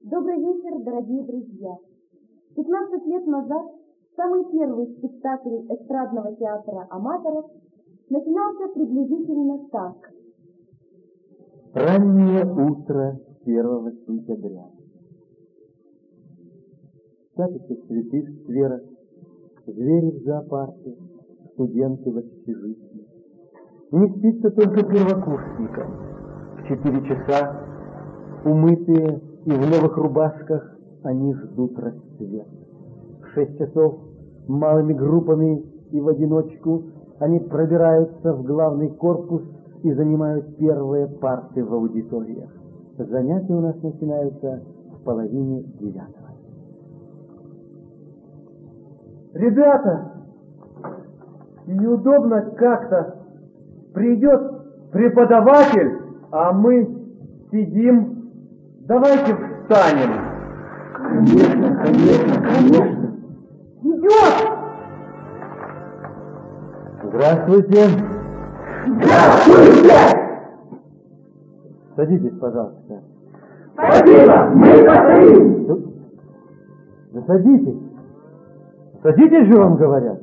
Добрый вечер, дорогие друзья! 15 лет назад самый первый спектакль эстрадного театра аматоров начинался приблизительно так. Раннее утро 1 сентября. Садятся цветы в скверах, звери в зоопарке, студенты в общежитии. Не спится только первокурсникам. В 4 часа, умытые и в новых рубашках, они ждут рассвет. В 6 часов малыми группами и в одиночку они пробираются в главный корпус и занимают первые парты в аудиториях. Занятия у нас начинаются в 8:30. Ребята, неудобно как-то. Придет преподаватель, а мы сидим. Давайте встанем. Конечно. Идет! Здравствуйте. Садитесь, пожалуйста. Спасибо, мы постоим. Да садитесь. Садитесь же, вам говорят.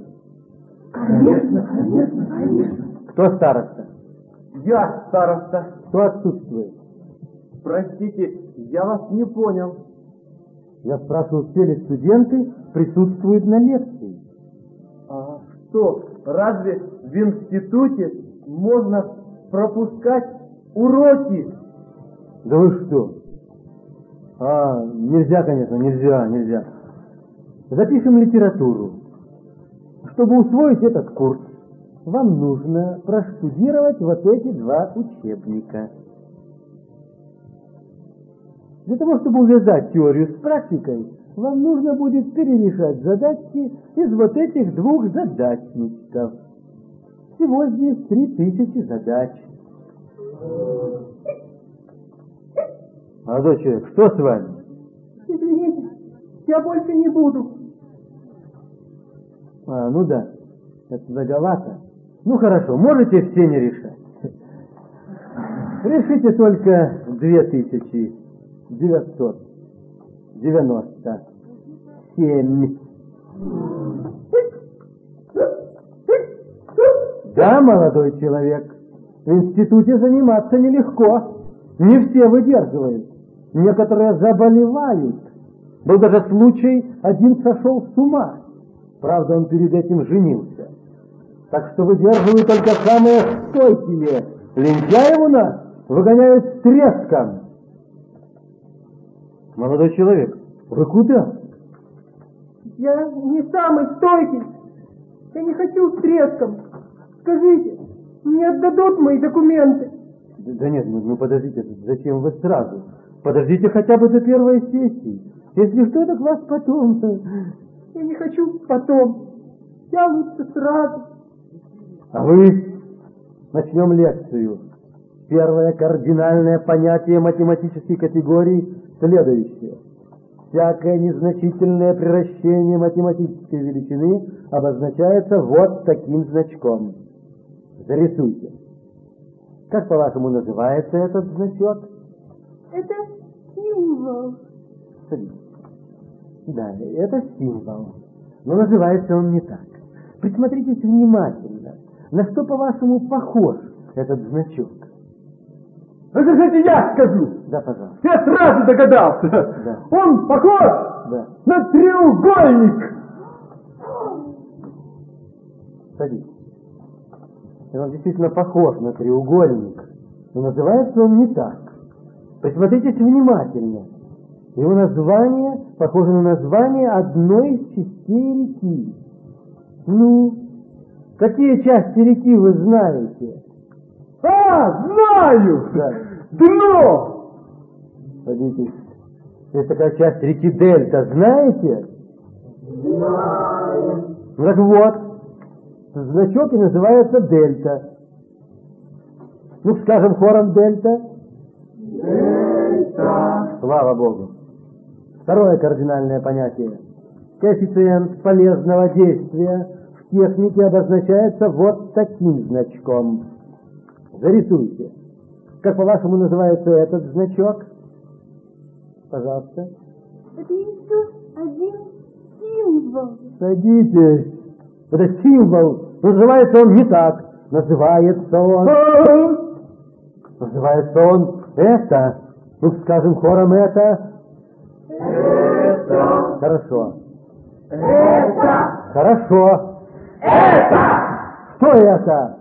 Конечно. Кто староста? Я староста. Кто отсутствует? Простите, я вас не понял. Я спрашиваю, все ли студенты присутствуют на лекции? А что, разве в институте можно пропускать уроки? Да вы что? Нельзя, конечно, нельзя. Запишем литературу. Чтобы усвоить этот курс, вам нужно проштудировать вот эти 2 учебника. Для того, чтобы увязать теорию с практикой, вам нужно будет перерешать задачки из вот этих 2 задачничков. Всего здесь 3000 задач. Молодой человек, что с вами? Извините, я больше не буду. Ну да, это многовато. Ну хорошо, можете все не решать. Решите только 2997. Да, молодой человек, в институте заниматься нелегко. Не все выдерживают. Некоторые заболевают. Был даже случай, один сошел с ума. Правда, он перед этим женился. Так что выдерживают только самые стойкие. Лентяев у нас выгоняют с треском. Молодой человек, вы куда? Я не самый стойкий. Я не хочу с треском. Скажите, мне отдадут мои документы? Да нет, ну подождите, зачем вы сразу? Подождите хотя бы до первой сессии. Если что, так вас потом. Я не хочу потом. Я лучше сразу. А вы? Начнем лекцию. Первое кардинальное понятие математической категории следующее. Всякое незначительное приращение математической величины обозначается вот таким значком. Зарисуйте. Как, по-вашему, называется этот значок? Это символ. Да, это символ. Но называется он не так. Присмотритесь внимательно. На что, по-вашему, похож этот значок? Разрешите, я скажу. Да, пожалуйста. Я сразу догадался. Да. Он похож на треугольник. Садитесь. Он действительно похож на треугольник, но называется он не так. Присмотритесь внимательно. Его название похоже на название одной из частей реки. Ну, какие части реки вы знаете? Знаю! Да. Дно! Садитесь. Есть такая часть реки Дельта, знаете? Знаю. Ну так вот, значок и называется Дельта. Ну, скажем хором Дельта. Дельта. Слава Богу. Второе кардинальное понятие. Коэффициент полезного действия в технике обозначается вот таким значком. Зарисуйте. Как, по-вашему, называется этот значок? Пожалуйста. Это еще один символ. Садитесь. Это символ. Называется он не так. Называется он это. Ну, скажем хором это. Это. Хорошо. Это. Хорошо. Это. Что это?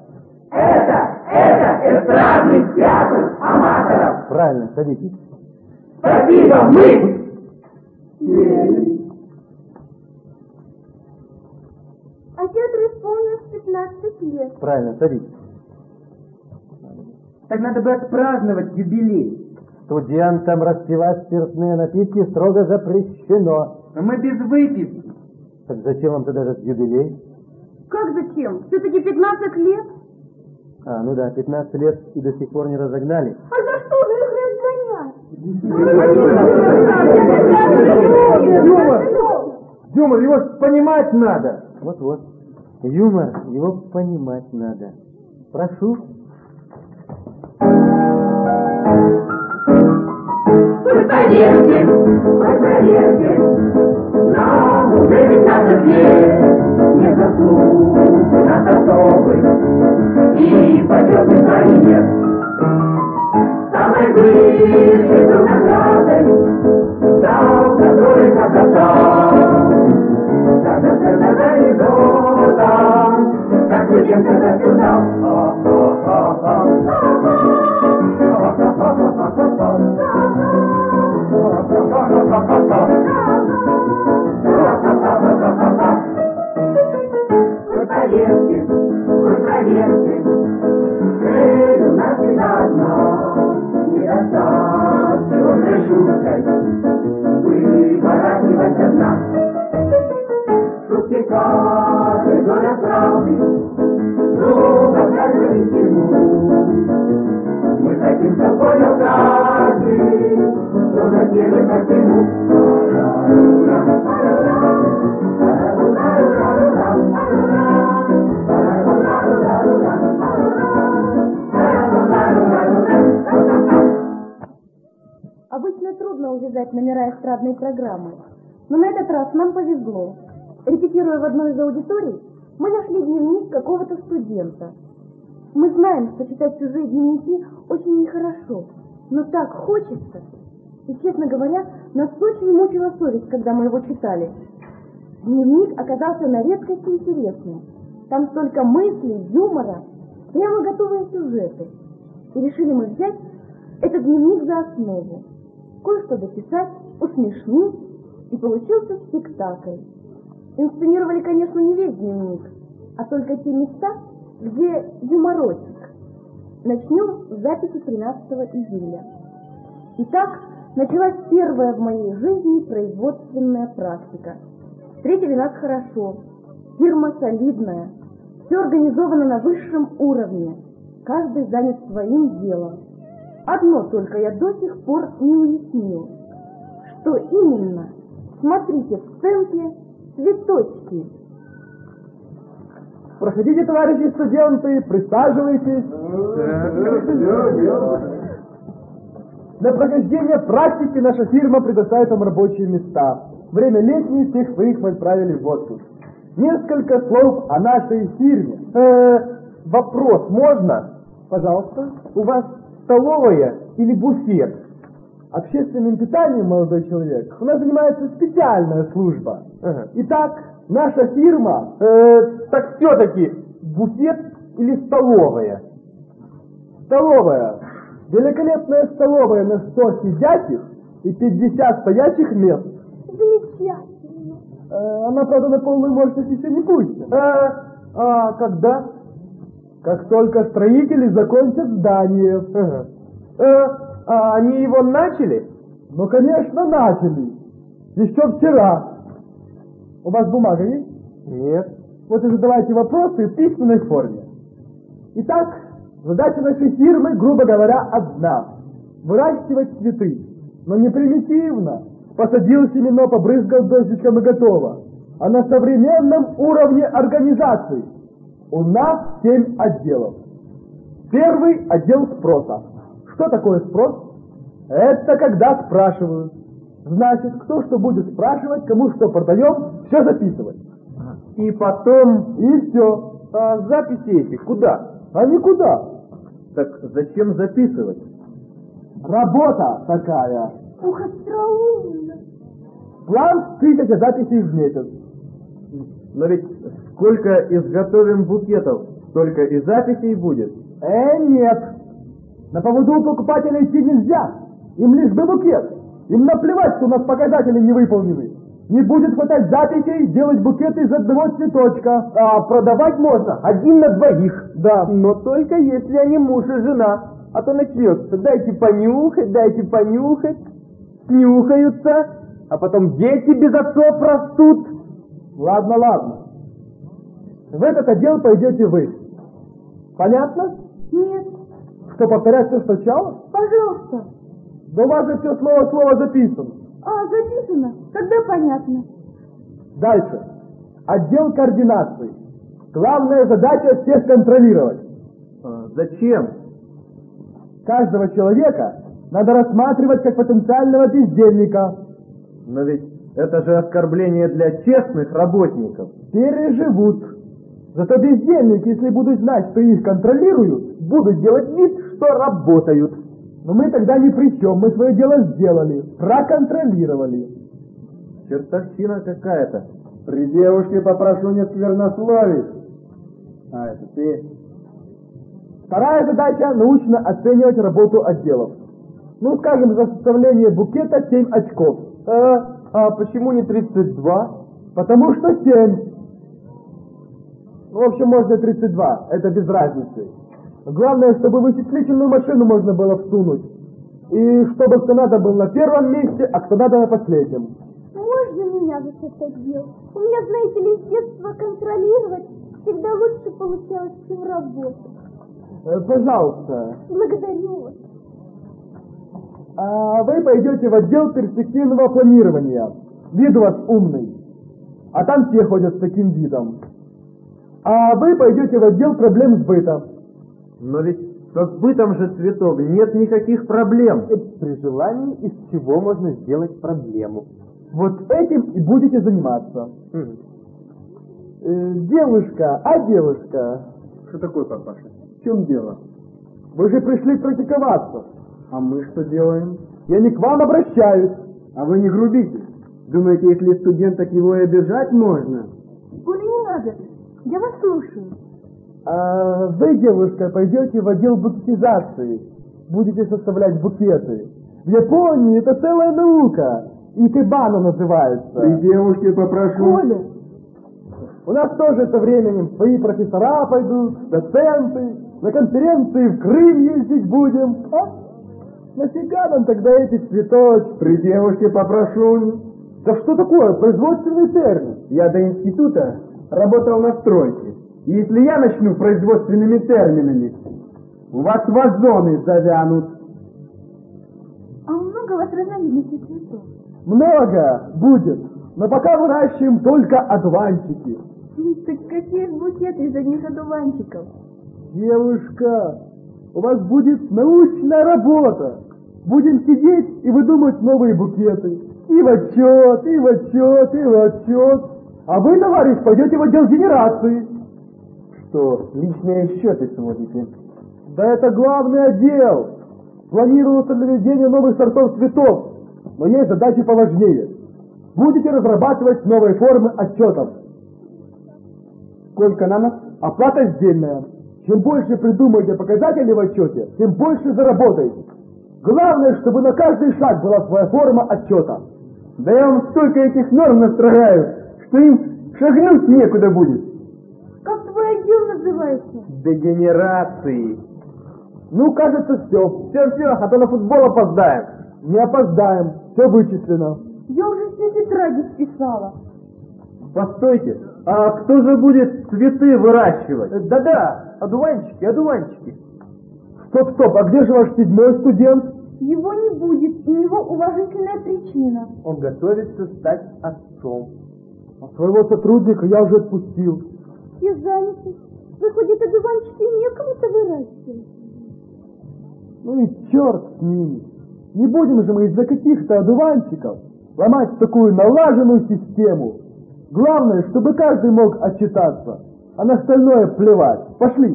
Это эстрадный театр аматоров. Правильно, садитесь. Спасибо, мы! А театру исполнилось 15 лет. Правильно, садитесь. Так надо бы отпраздновать юбилей. Студентам распивать спиртные напитки строго запрещено. Мы без выпивки. Так зачем вам тогда этот юбилей? Как зачем? Все-таки 15 лет. А, ну да, 15 лет и до сих пор не разогнали. А за что же их разгонять? Юмор, его понимать надо. Вот-вот. Юмор, его понимать надо. Прошу. Поверьте, нам уже 15 лет, не заслуженно готовы, и почетных званий нет. Самой высшей наградой стал который когда-то, когда сердце анекдота, как студентка заслужал. Проверьте, цель у нас всегда одна, не достать черной шуткой, выворачивать от нас. Шутки каждой доля правды, друга каждый ему. Мы хотим, чтобы понял каждый, что затеяли по всему. Обычно трудно увязать номера эстрадной программы, но на этот раз нам повезло. Репетируя в одной из аудиторий, мы нашли дневник какого-то студента. Мы знаем, что читать чужие дневники очень нехорошо, но так хочется. И, честно говоря, нас очень мучила совесть, когда мы его читали. Дневник оказался на редкость интересным. Там столько мыслей, юмора, прямо готовые сюжеты. И решили мы взять этот дневник за основу. Кое-что дописать, усмешнить, и получился спектакль. Инсценировали, конечно, не весь дневник, а только те места, где юморочек. Начнем с записи 13 июля. Итак, началась первая в моей жизни производственная практика. Встретили нас хорошо, фирма солидная, все организовано на высшем уровне, каждый занят своим делом. Одно только я до сих пор не уяснил. Что именно? Смотрите, в сценке цветочки. Проходите, товарищи студенты, присаживайтесь. Для прохождения практики наша фирма предоставит вам рабочие места. Время летнее всех своих мы отправили в отпуск. Несколько слов о нашей фирме. Вопрос можно? Пожалуйста. У вас столовая или буфет? Общественным питанием, молодой человек, у нас занимается специальная служба. Итак, наша фирма, так все-таки буфет или столовая? Столовая. Великолепная столовая на 100 сидячих и 50 стоячих мест. Замечательно. Она, правда, на полную мощность еще не пустит. А когда? Как только строители закончат здание. А они его начали? Ну, конечно, начали. Еще вчера. У вас бумага есть? Нет. Вот и задавайте вопросы в письменной форме. Итак, задача нашей фирмы, грубо говоря, одна. Выращивать цветы. Но не примитивно. Посадил семено, побрызгал дождичком и готово. А на современном уровне организации. У нас 7 отделов. Первый отдел спроса. Что такое спрос? Это когда спрашивают. Значит, кто что будет спрашивать, кому что продаем, все записывать. И потом... И все. А записи эти куда? А никуда. Так зачем записывать? Работа такая. Ух, остроумно. План 1000 записей в месяц. Но ведь сколько изготовим букетов, столько и записей будет. Нет. На поводу у покупателя идти нельзя. Им лишь бы букет. Им наплевать, что у нас показатели не выполнены. Не будет хватать записей делать букеты из одного цветочка. А продавать можно 1 на 2. Да. Но только если они муж и жена. А то начнется: дайте понюхать, снюхаются, а потом дети без отцов растут. Ладно. В этот отдел пойдете вы. Понятно? Нет, Что, повторять все сначала? пожалуйста. Да у вас же все слово в слово записано. А, записано? Тогда понятно. Дальше. Отдел координации. Главная задача всех контролировать. Зачем? Каждого человека надо рассматривать как потенциального бездельника. Но ведь это же оскорбление для честных работников. Переживут. Зато бездельники, если будут знать, что их контролируют, будут делать вид, что работают. Но мы тогда ни при чем, мы свое дело сделали, проконтролировали. Чертовщина какая-то. При девушке попрошу не сквернословить. А, это ты. Вторая задача — научно оценивать работу отделов. Ну, скажем, за составление букета 7 очков. А почему не 32? Потому что 7. Ну, в общем, можно 32, это без разницы. Главное, чтобы вычислительную машину можно было всунуть. И чтобы кто надо был на первом месте, а кто надо на последнем. Можно меня за это делать? У меня, знаете ли, с детства контролировать всегда лучше получалось, чем работать. Пожалуйста. Благодарю вас. А вы пойдете в отдел перспективного планирования. Вид у вас умный. А там все ходят с таким видом. А вы пойдете в отдел проблем сбыта. Но ведь со сбытом же цветов нет никаких проблем. При желании из чего можно сделать проблему. Вот этим и будете заниматься. Девушка. Что такое, папаша? В чем дело? Вы же пришли практиковаться. А мы что делаем? Я не к вам обращаюсь. А вы не грубите. Думаете, если студенток его и обижать можно? Коля, не надо. Я вас слушаю. А вы, девушка, пойдете в отдел букетизации. Будете составлять букеты. В Японии это целая наука. Икебана называется. При девушке попрошу. Коля, У нас тоже со временем свои профессора пойдут, доценты. На конференции в Крым ездить будем. А? Нафига нам тогда эти цветочки? При девушке попрошу. Да что такое? Производственный термин. Я до института работал на стройке. И если я начну производственными терминами, у вас вазоны завянут. а много у вас разновидностей цветов? Много будет. Но пока выращиваем только одуванчики. Так какие ж букеты из одних одуванчиков? Девушка, у вас будет научная работа. Будем сидеть и выдумывать новые букеты. И в отчет. А вы, товарищ, пойдете в отдел генерации. Что, личные счеты сводите? Да это главный отдел. Планируется для введения новых сортов цветов. Но есть задачи поважнее. Будете разрабатывать новые формы отчетов. Сколько на нас? Оплата сдельная. Чем больше придумаете показателей в отчете, тем больше заработаете. Главное, чтобы на каждый шаг была своя форма отчета. Да я вам столько этих норм настрогаю, что им шагнуть некуда будет. Как твой отдел называется? Дегенерации. Ну, кажется, все. Все, а то на футбол опоздаем. Не опоздаем. Все вычислено. Я уже все тетради списала. Постойте, а кто же будет цветы выращивать? Да-да, одуванчики. Стоп, а где же ваш 7-й студент? Его не будет, у него уважительная причина. Он готовится стать отцом. А своего сотрудника я уже отпустил. Все заняты. Выходит, одуванчики некому-то выращивать. Ну и черт с ними. Не будем же мы из-за каких-то одуванчиков ломать такую налаженную систему. Главное, чтобы каждый мог отчитаться, а на остальное плевать. Пошли.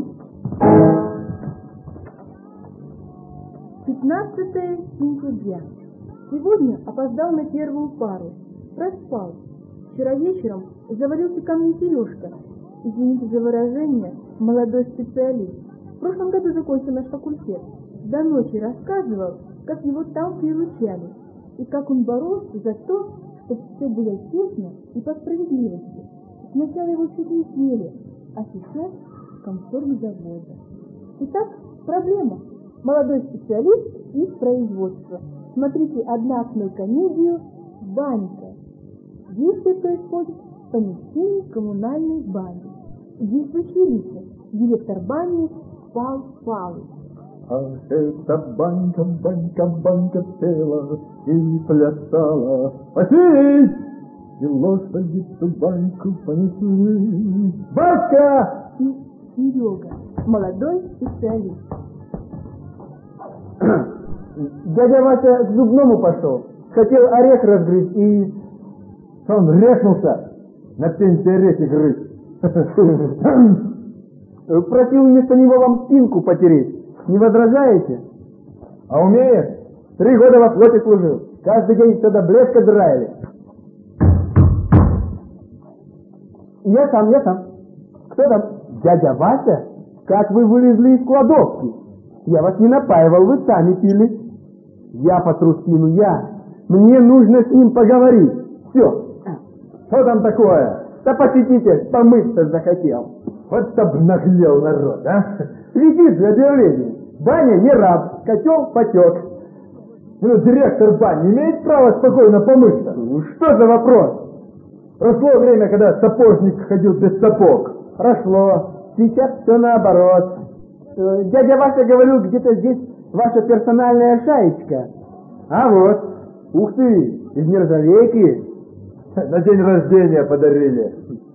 15 сентября. Сегодня опоздал на первую пару. Проспал. Вчера вечером завалился ко мне Сережка. Извините за выражение, молодой специалист. В прошлом году закончил наш факультет. До ночи рассказывал, как его там приручали, и как он боролся за то, чтобы все было честно и по справедливости. Сначала его чуть не съели, а сейчас комсорг завода. Итак, проблема. Молодой специалист из производства. Смотрите одноактную комедию «Банька». Действие происходит в помещении коммунальной бани. Действующие лица. Директор бани Пал Палыч. А эта банька, банька, банька пела и плясала. Пошли! И лошади ту баньку понесли. Батька! И Серега, молодой специалист. Дядя Вася к зубному пошел. Хотел орех разгрызть и... Он рехнулся. На пенсии орехи грызть. Просил вместо него вам спинку потереть. Не возражаете? А умеешь? 3 года во флоте служил. Каждый день все до блеска драили. Я сам. Кто там? Дядя Вася? Как вы вылезли из кладовки? Я вас не напаивал, вы сами пили. Я потру спину, я. Мне нужно с ним поговорить. Все. Что там такое? Да посетитель помыться захотел. Вот обнаглел народ, а? Висит же объявление. Баня не раб, котел потек. Ну, директор бани имеет право спокойно помыться? Ну, что за вопрос? Прошло время, когда сапожник ходил без сапог. Прошло. Сейчас все наоборот. Дядя Вася говорил, где-то здесь ваша персональная шаечка. А вот. Ух ты, из нержавейки. На день рождения подарили.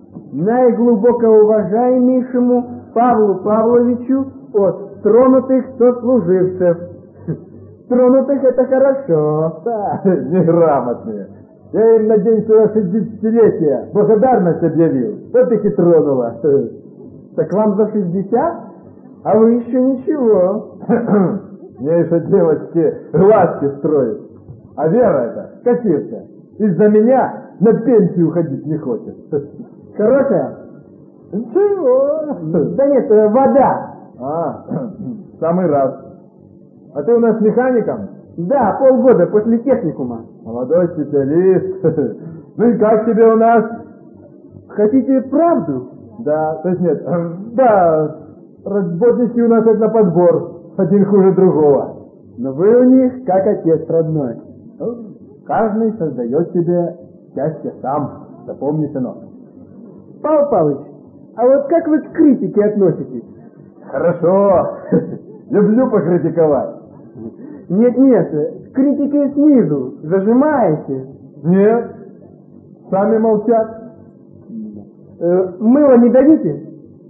Наиглубокоуважаемейшему Павлу Павловичу от тронутых сослуживцев. Тронутых это хорошо. Да, неграмотные. Я им на день своего 60-летия благодарность объявил. Вот их и тронуло. Так вам за 60? А вы еще ничего. Мне еще девочки глазки строят. А Вера эта, кассирка, из-за меня на пенсию уходить не хочет. Хорошая? Чего? Да нет, вода. А, в самый раз. А ты у нас механиком? Да, полгода после техникума. Молодой специалист. Ну и как тебе у нас? Хотите правду? Да, то есть нет. Да, работники у нас как на подбор. Один хуже другого. Но вы у них как отец родной. Каждый создает себе счастье сам. Запомни, сынок. Павел Павлович, а вот как вы к критике относитесь? Хорошо. Люблю покритиковать. Нет, критикой снизу. Зажимаете? Нет. Сами молчат. Мыло не дадите?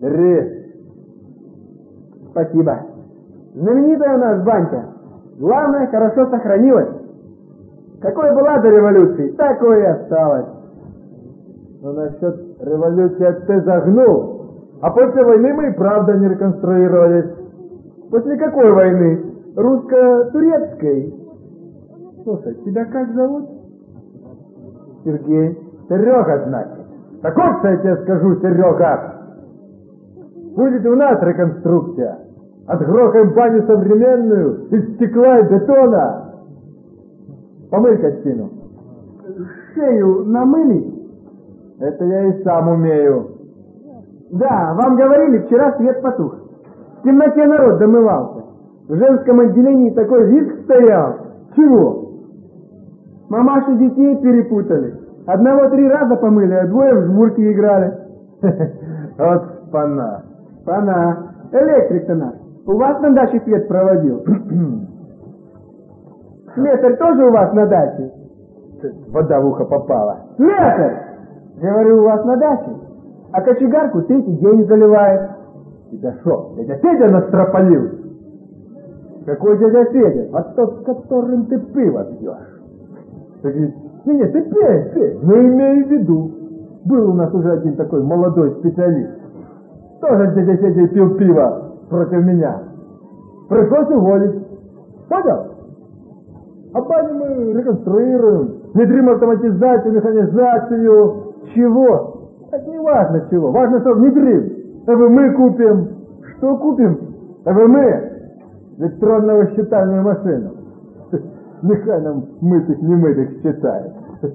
Спасибо. Знаменитая у нас банька. Главное, хорошо сохранилась. Какой была до революции, такой и осталась. Но насчет революции ты загнул. А после войны мы и правда не реконструировались. После какой войны? Русско-турецкой. Слушай, тебя как зовут? Сергей. Серега, значит. Так вот, что я тебе скажу, Серега. Будет у нас реконструкция. Отгрохаем баню современную, из стекла и бетона. Помыль-ка спину. Шею намылить? Это я и сам умею. Да, вам говорили, вчера свет потух. В темноте народ домывался. В женском отделении такой визг стоял. Чего? Мамаши детей перепутали. Одного 3 раза помыли, а 2 в жмурки играли. Вот спана. Спана. Электрик-то наш. У вас на даче свет проводил? Слесарь тоже у вас на даче? Вода в ухо попала. Слесарь! Говорю, у вас на даче. А кочегарку 3-й день заливает. Тебя шо, дядя Федя настропалил? Какой дядя Федя? А тот, с которым ты пиво пьешь. Так ведь Не, ты пей. Но имей в виду, был у нас уже один такой молодой специалист. Тоже здесь сидел, пил пиво против меня. Пришлось уволить. Понял? А баню мы реконструируем, внедрим автоматизацию, механизацию. Чего? Это не важно чего. Важно, что внедрим. ЭВМ купим. Что купим? ЭВМ. Электронную считальную машину. Нехай нам мытых, немытых считает.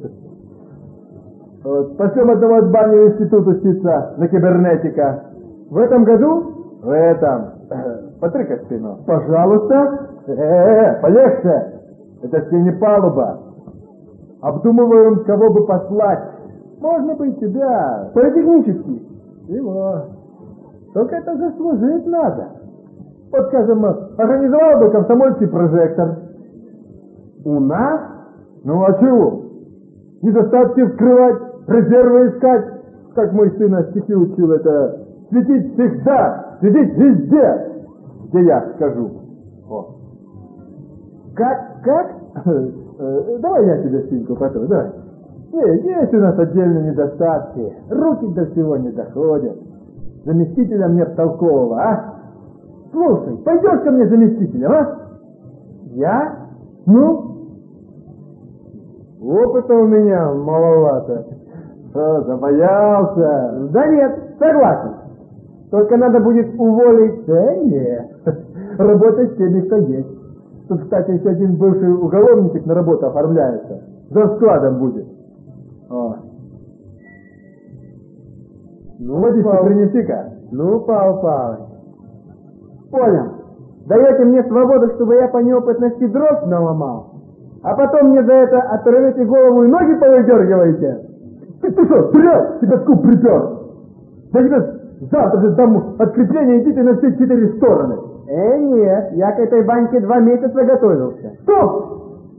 Вот. Пошлем одного от бани в институт учиться на кибернетика. В этом году? В этом. Потрыкай спину. Пожалуйста. Полегче. Это все не палуба. Обдумываем, кого бы послать. Можно бы и тебя. Политехнический. Его. Только это заслужить надо. Вот, скажем, организовал бы комсомольский прожектор. У нас? Ну а чего? Недостатки вскрывать, резервы искать. Как мой сын на стихи учил, это светить всегда, светить везде, где я скажу. О. Как? Давай я тебе спинку потом, давай. Есть у нас отдельные недостатки. Руки до всего не доходят. Заместителя мне толкового, а? Слушай, пойдешь ко мне заместителем, а? Я? Ну? Опыта у меня маловато. Что, забоялся? Да нет, согласен. Только надо будет уволить. Да нет. Работать с теми, кто есть. Тут, кстати, еще один бывший уголовничек на работу оформляется. За складом будет. О. Ну, водичку принеси-ка. Ну, Павел Павлович. Понял. Даете мне свободу, чтобы я по неопытности дров наломал, а потом мне за это оторвете голову и ноги повыдергиваете? Ты что, стрел? Тебя скуп припер? Да тебе завтра же дам открепление, идите на все 4 стороны. Нет, я к этой баньке 2 месяца готовился. Стоп!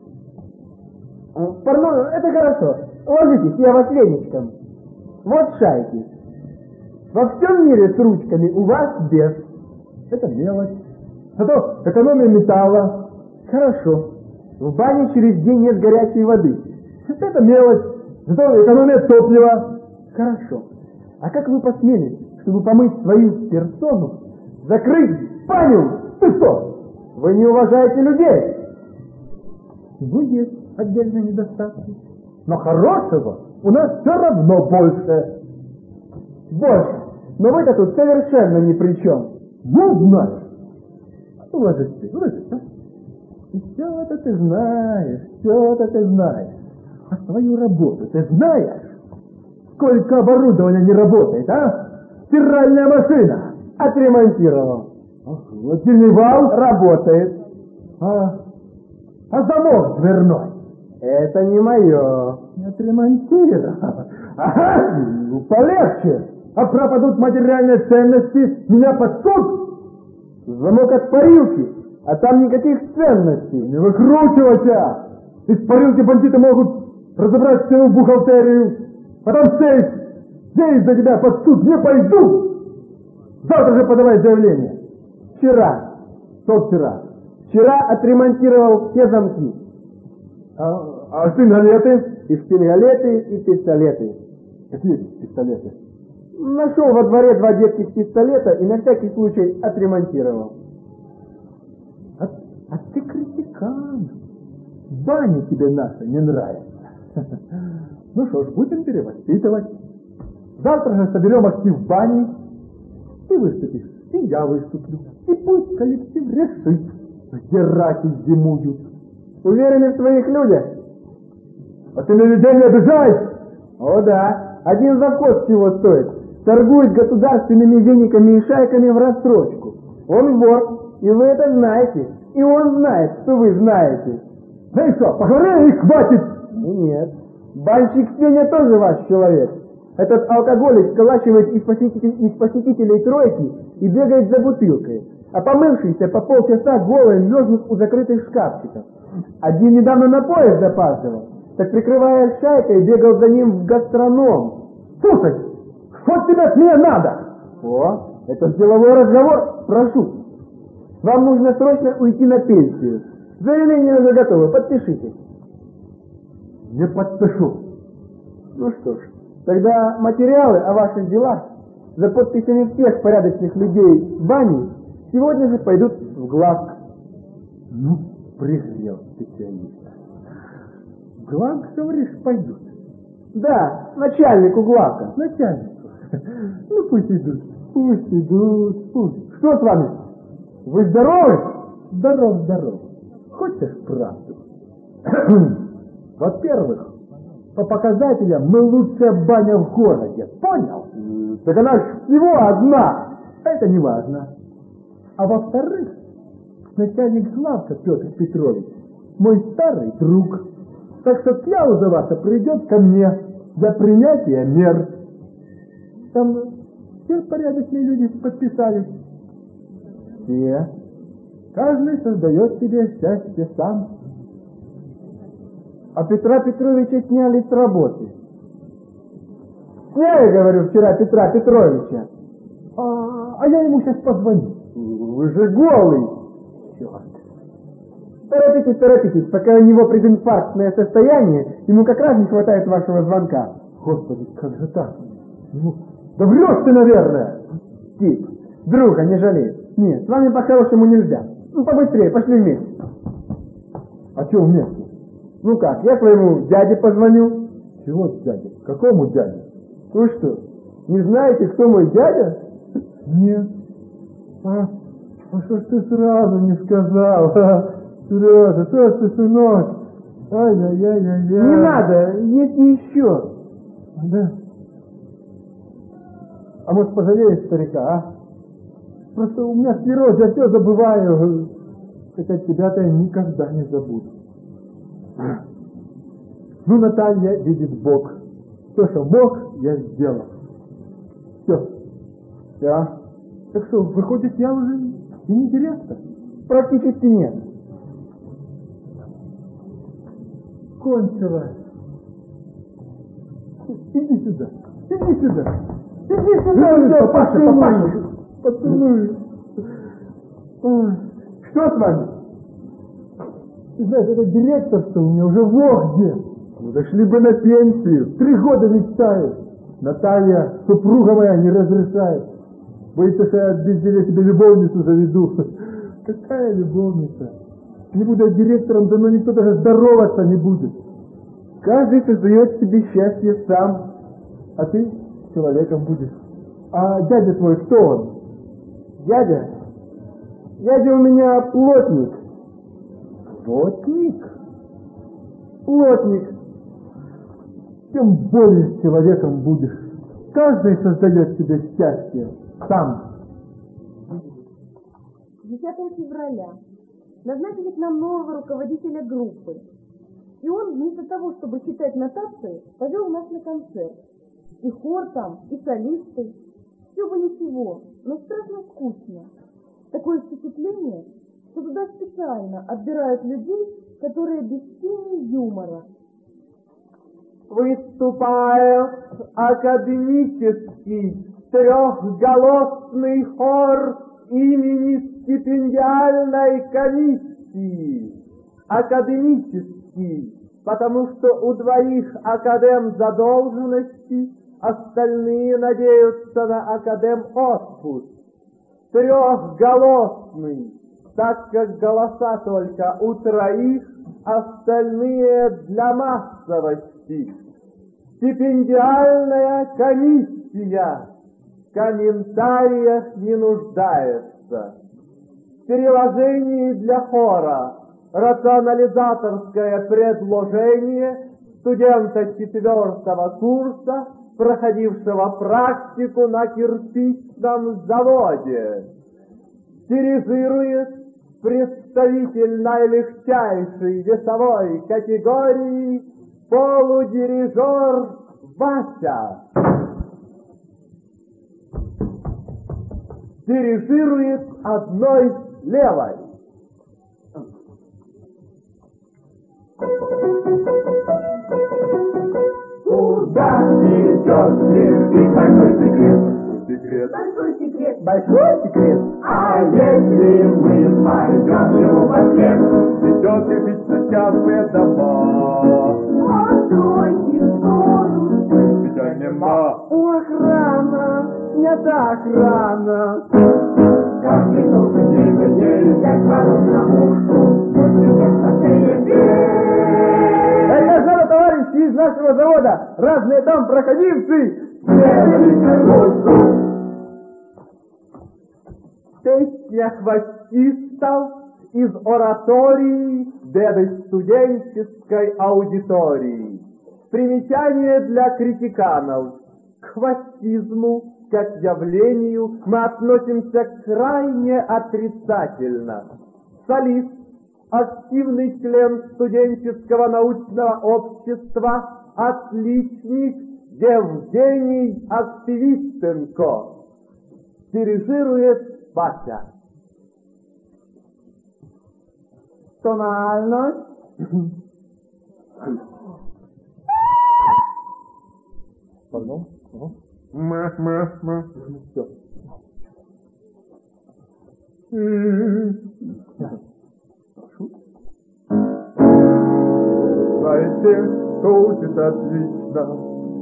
Это хорошо. Ложитесь, я вас веничком. Вот шайки. Во всем мире с ручками у вас без. Это мелочь. Зато экономия металла. Хорошо. В бане через день нет горячей воды. Это мелочь. Зато экономия топлива. Хорошо. А как вы посмели, чтобы помыть свою персону, закрыть баню? Ты что? Вы не уважаете людей. Вы есть отдельные недостатки. Но хорошего у нас все равно больше. Больше. Но вы-то тут совершенно ни при чем. Ну, знаешь. Ложись ты, а? И все это ты знаешь. А свою работу ты знаешь? Сколько оборудования не работает, а? Стиральная машина. Отремонтировал. Холодильный вал работает. А замок дверной? Это не мое. Отремонтировал. Ага, ну, полегче. А пропадут материальные ценности, меня под суд? Замок от парилки, а там никаких ценностей. Не выкручивайся! Из парилки бандиты могут разобрать всю бухгалтерию. Потом сейф. Здесь за тебя под суд не пойду. Завтра же подавай заявление. Вчера. Что вчера? Вчера отремонтировал все замки. А шпингалеты? И шпингалеты, и пистолеты. Какие пистолеты? Нашел во дворе 2 детских пистолета и на всякий случай отремонтировал. А ты критикан. Баня тебе наша не нравится. Ну что ж, будем перевоспитывать. Завтра же соберем актив бани. Ты выступишь, и я выступлю. И пусть коллектив решит, где раки зимуют. Уверены в своих людях? А ты на людей не обижай! О да, один завхоз чего стоит. Торгует государственными вениками и шайками в рассрочку. Он вор, и вы это знаете. И он знает, что вы знаете. Да и что, поговорили и хватит? Нет. Банщик Сеня тоже ваш человек. Этот алкоголик сколачивает из посетителей тройки и бегает за бутылкой. А помывшийся по полчаса голый мерзнут у закрытых шкафчиков. Один недавно на поезд запаздывал. Так, прикрывая шайкой, бегал за ним в гастроном. Слушай, что тебе от меня надо? О, это ж деловой разговор. Прошу. Вам нужно срочно уйти на пенсию. Заявление уже готово, подпишите. Не подпишу. Ну что ж, тогда материалы о ваших делах за подписями всех порядочных людей бани сегодня же пойдут в главк. Ну, пригрел специалиста. В главк, говоришь, пойдут? Да, начальнику главка. Начальнику? Ну, пусть идут. Пусть идут, пусть. Что с вами? Вы здоровы? Здоров, здоров. Хочешь правду? Во-первых, по показателям мы лучшая баня в городе. Понял? Так она ж всего одна. А это не важно. А во-вторых, начальник главка Петр Петрович мой старый друг. Так что кляуза ваша придет ко мне для принятия мер. Там все порядочные люди подписались. Все. Каждый создает себе счастье сам. А Петра Петровича сняли с работы. Сняли, говорю, вчера Петра Петровича. А я ему сейчас позвоню. Вы же голый. Черт. Торопитесь, торопитесь, пока у него прединфарктное состояние, ему как раз не хватает вашего звонка. Господи, как же так? Ну, да врешь ты, наверное. Тип, друга не жалеет. Нет, с вами по-хорошему нельзя. Ну, побыстрее, пошли вместе. А что вместе? Ну как, я своему дяде позвоню. Чего дяде? Какому дяде? Вы что, не знаете, кто мой дядя? Нет. А что ж ты сразу не сказал? Сережа, что ж ты, сынок? Ай-яй-яй-яй-яй. Не надо, есть еще. Да. А может, пожалеешь старика, а? Просто у меня склероз, я все забываю. Хотя тебя-то я никогда не забуду. Ну, Наталья видит Бог. То, что Бог, я сделал. Все. Да. Так что, выходит, я уже и не директор? Практически нет. Кончилось. Иди сюда. Иди сюда. Иди сюда, папаша. Поцелуй. Что с вами? Ты знаешь, это директор, что у меня уже Бог где. Ну, дошли бы на пенсию. 3 года мечтаю. Наталья, супруга моя, не разрешает. Боится, что я без дела себе любовницу заведу. Какая любовница? Не буду директором, да но никто даже здороваться не будет. Каждый создает себе счастье сам. А ты человеком будешь. А дядя твой, кто он? Дядя? Дядя у меня плотник. Плотник? Плотник. Тем более человеком будешь. Каждый создает себе счастье сам. 10 февраля. Назначили к нам нового руководителя группы. И он вместо того, чтобы читать нотации, повел нас на концерт. И хор там, и солисты. Все бы ничего, но страшно скучно. Такое впечатление, что туда специально отбирают людей, которые без тени юмора. Выступает академический трехголосный хор имени стипендиальной комиссии. Академический, потому что у 2 академ-задолженности, остальные надеются на академ-отпуск. Трехголосный, так как голоса только у 3, остальные для массовости. Стипендиальная комиссия в комментариях не нуждается. В переложении для хора рационализаторское предложение студента 4-го курса, проходившего практику на кирпичном заводе. Дирижирует представитель наилегчайшей весовой категории полудирижер Вася. Дирижирует одной левой. Куда ведет лишь большой секрет? Секрет. Большой секрет. Большой секрет. А если мы пойдем ему по след? Ведет кирпично-частные дома. Вот Постройте зону. Тебя нема. У охрана, снята охрана. Каждый должен день взять ворот на мушку. Это же, товарищи из нашего завода, разные там проходивцы. Песня хвостистов из оратории деды студенческой аудитории. Примечание для критиканов. К хвостизму, как явлению, мы относимся крайне отрицательно. Солист, активный член студенческого научного общества, отличник Евгений Активистенко. Дирижирует Вася. Тональность. Пардон? Все. Знаете, что учит отлично?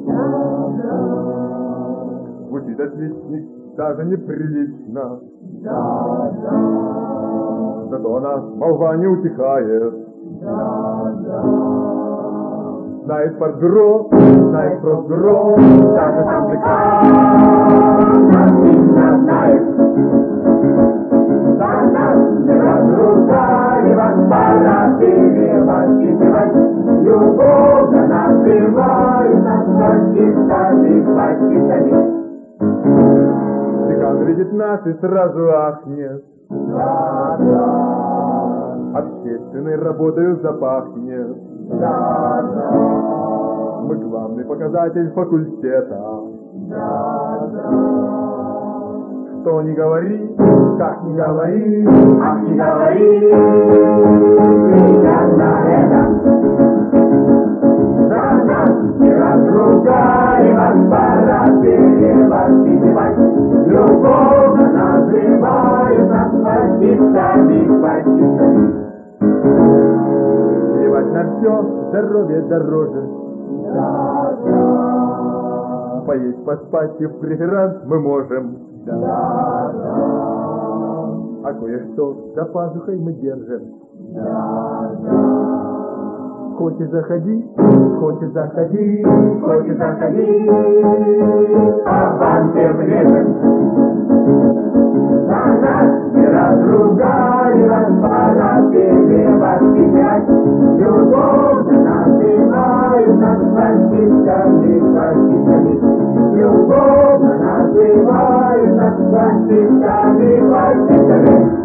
Учит отличник даже неприлично. Зато она молва не утихает. Знает про ГРО, знает про ГРО, даже сам Отлично знает. За нас не разругать, пора перевоспитывать. Любовно называют нас фашистами. Декан видит нас и сразу ахнет. Общественной работою запахнет. Мы главный показатель факультета. Что не говори, как не говори, Ах, не говори, приятно это. За нас не разругай, вас пора перевоспитывать. Любовно называют нас фашистами. плевать на все, здоровье дороже. Поесть, поспать и в преферанс мы можем. А кое-что за пазухой мы держим. Хочешь заходи, хочешь заходи, Хочешь заходи, а банке влезем. За нас не разругали, вас пора перевоспитать. Любовно называют нас фашистами. Любовно называют нас фашистами.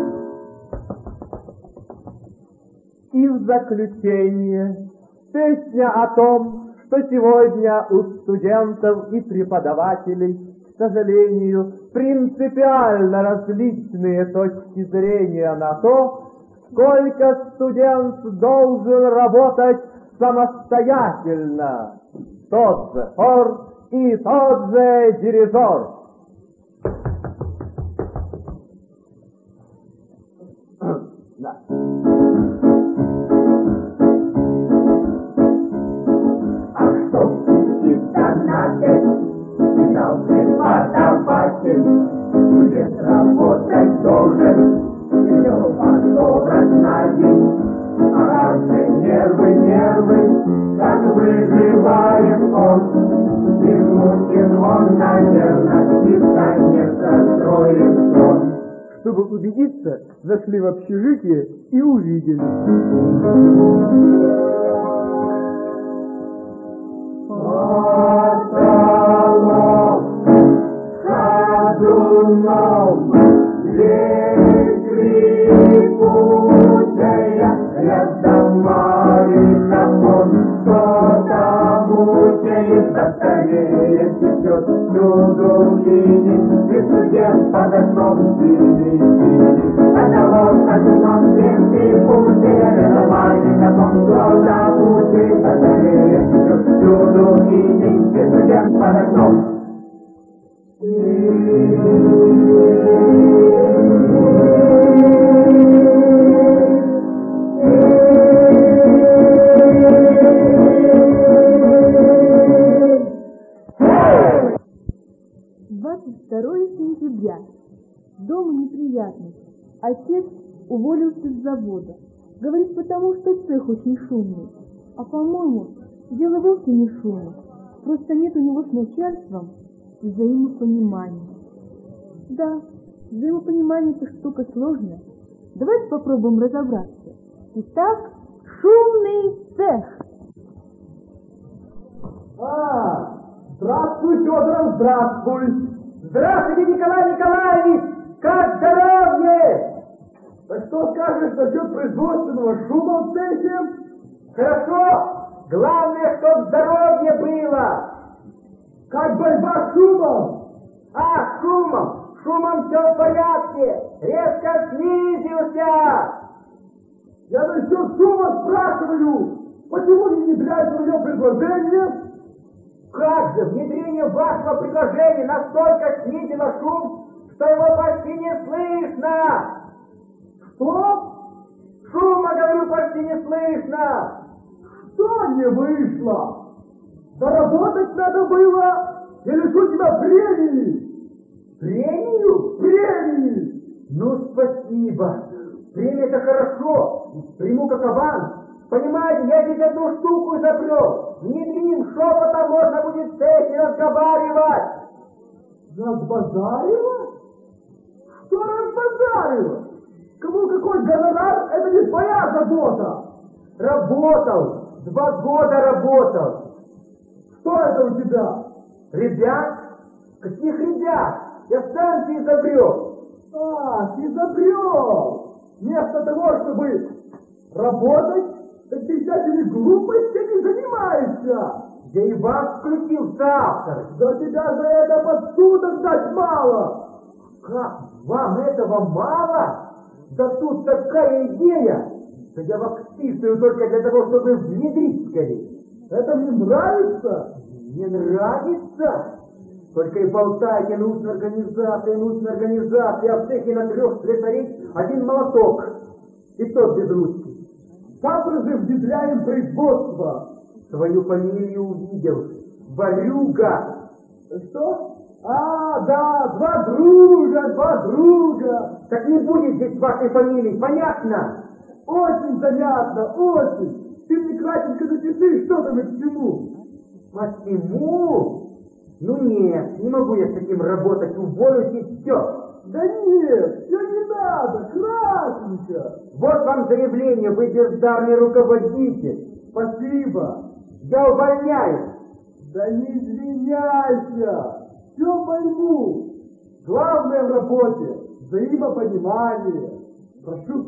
И в заключение песня о том, что сегодня у студентов и преподавателей, к сожалению, принципиально различные точки зрения на то, сколько студент должен работать самостоятельно. Тот же хор и тот же дирижер. Студент работать должен, все подобрать на день. Хорошие нервы, как выживает он. И мучен он, наверное, и конечно строит сон. Чтобы убедиться, зашли в общежитие и увидели. Ходуном, дверь скрипучая, рядом маринамон, кто-то мучается, скорее течет, всюду видит, и студент под окном сидит. Одного ходуном, дверь скрипучая, рядом маринамон, кто-то мучается, скорее течет, всюду видит, и студент под окном. сентября. Дома неприятность. Отец уволился с завода. Говорит, потому что цех очень шумный. А по-моему, дело вовсе не в шуме. Просто нет у него с начальством взаимопонимания. Да, взаимопонимание — это штука сложная. Давайте попробуем разобраться. Итак, шумный цех. Здравствуй, Федоров, здравствуй. Здравствуйте, Николай Николаевич! Как здоровье! Так что скажешь насчет производственного шума в цехе? Хорошо! Главное, чтоб здоровье было! Как борьба с шумом? Шумом! Шумом все в порядке! Резко снизился! Я насчет шума спрашиваю! Почему не внедряется мое предложение? Как же внедрение вашего предложения настолько снизило шум, что его почти не слышно! Что? Шума, говорю, почти не слышно! Что не вышло? Доработать надо было? Я лишу тебя премии! Премию? Премии! Ну, спасибо. Премия-то хорошо. Приму как аванс. Понимаете, я здесь одну штуку изобрел. Внедрим, шепотом можно будет в цехе разговаривать. Разбазаривать? Что разбазаривать? Кому какой гонорар, это не твоя забота. Работал. 2 года работал. Что это у тебя? Ребят? Каких ребят? Я станции изобрел. Изобрел! Вместо того, чтобы работать, так ты всякими глупостями занимаешься. Я и вас включил в соавторы. Да тебя за это под судом дать мало. Как? Вам этого мало? Да тут такая идея. Да я вас списываю только для того, чтобы внедрить скорее. Это мне нравится? Не нравится? Только и болтайте, нужна организация, а в цехе на 3 слесарей 1 молоток. И тот без ручки. Завтра же внедряем производство. Свою фамилию увидел. Варюга. Что? Да, 2 друга. Так не будет здесь вашей фамилии, понятно? Очень занятно, очень. Ты мне кратенько напиши, что там и к чему. Почему? Ну нет, не могу я с таким работать, уволюсь и все. Да нет, все не надо, кратенько. Вот вам заявление, вы бездарный руководитель. Спасибо. Я увольняюсь. Да не извиняйся, все пойму. Главное в работе — взаимопонимание. Прошу.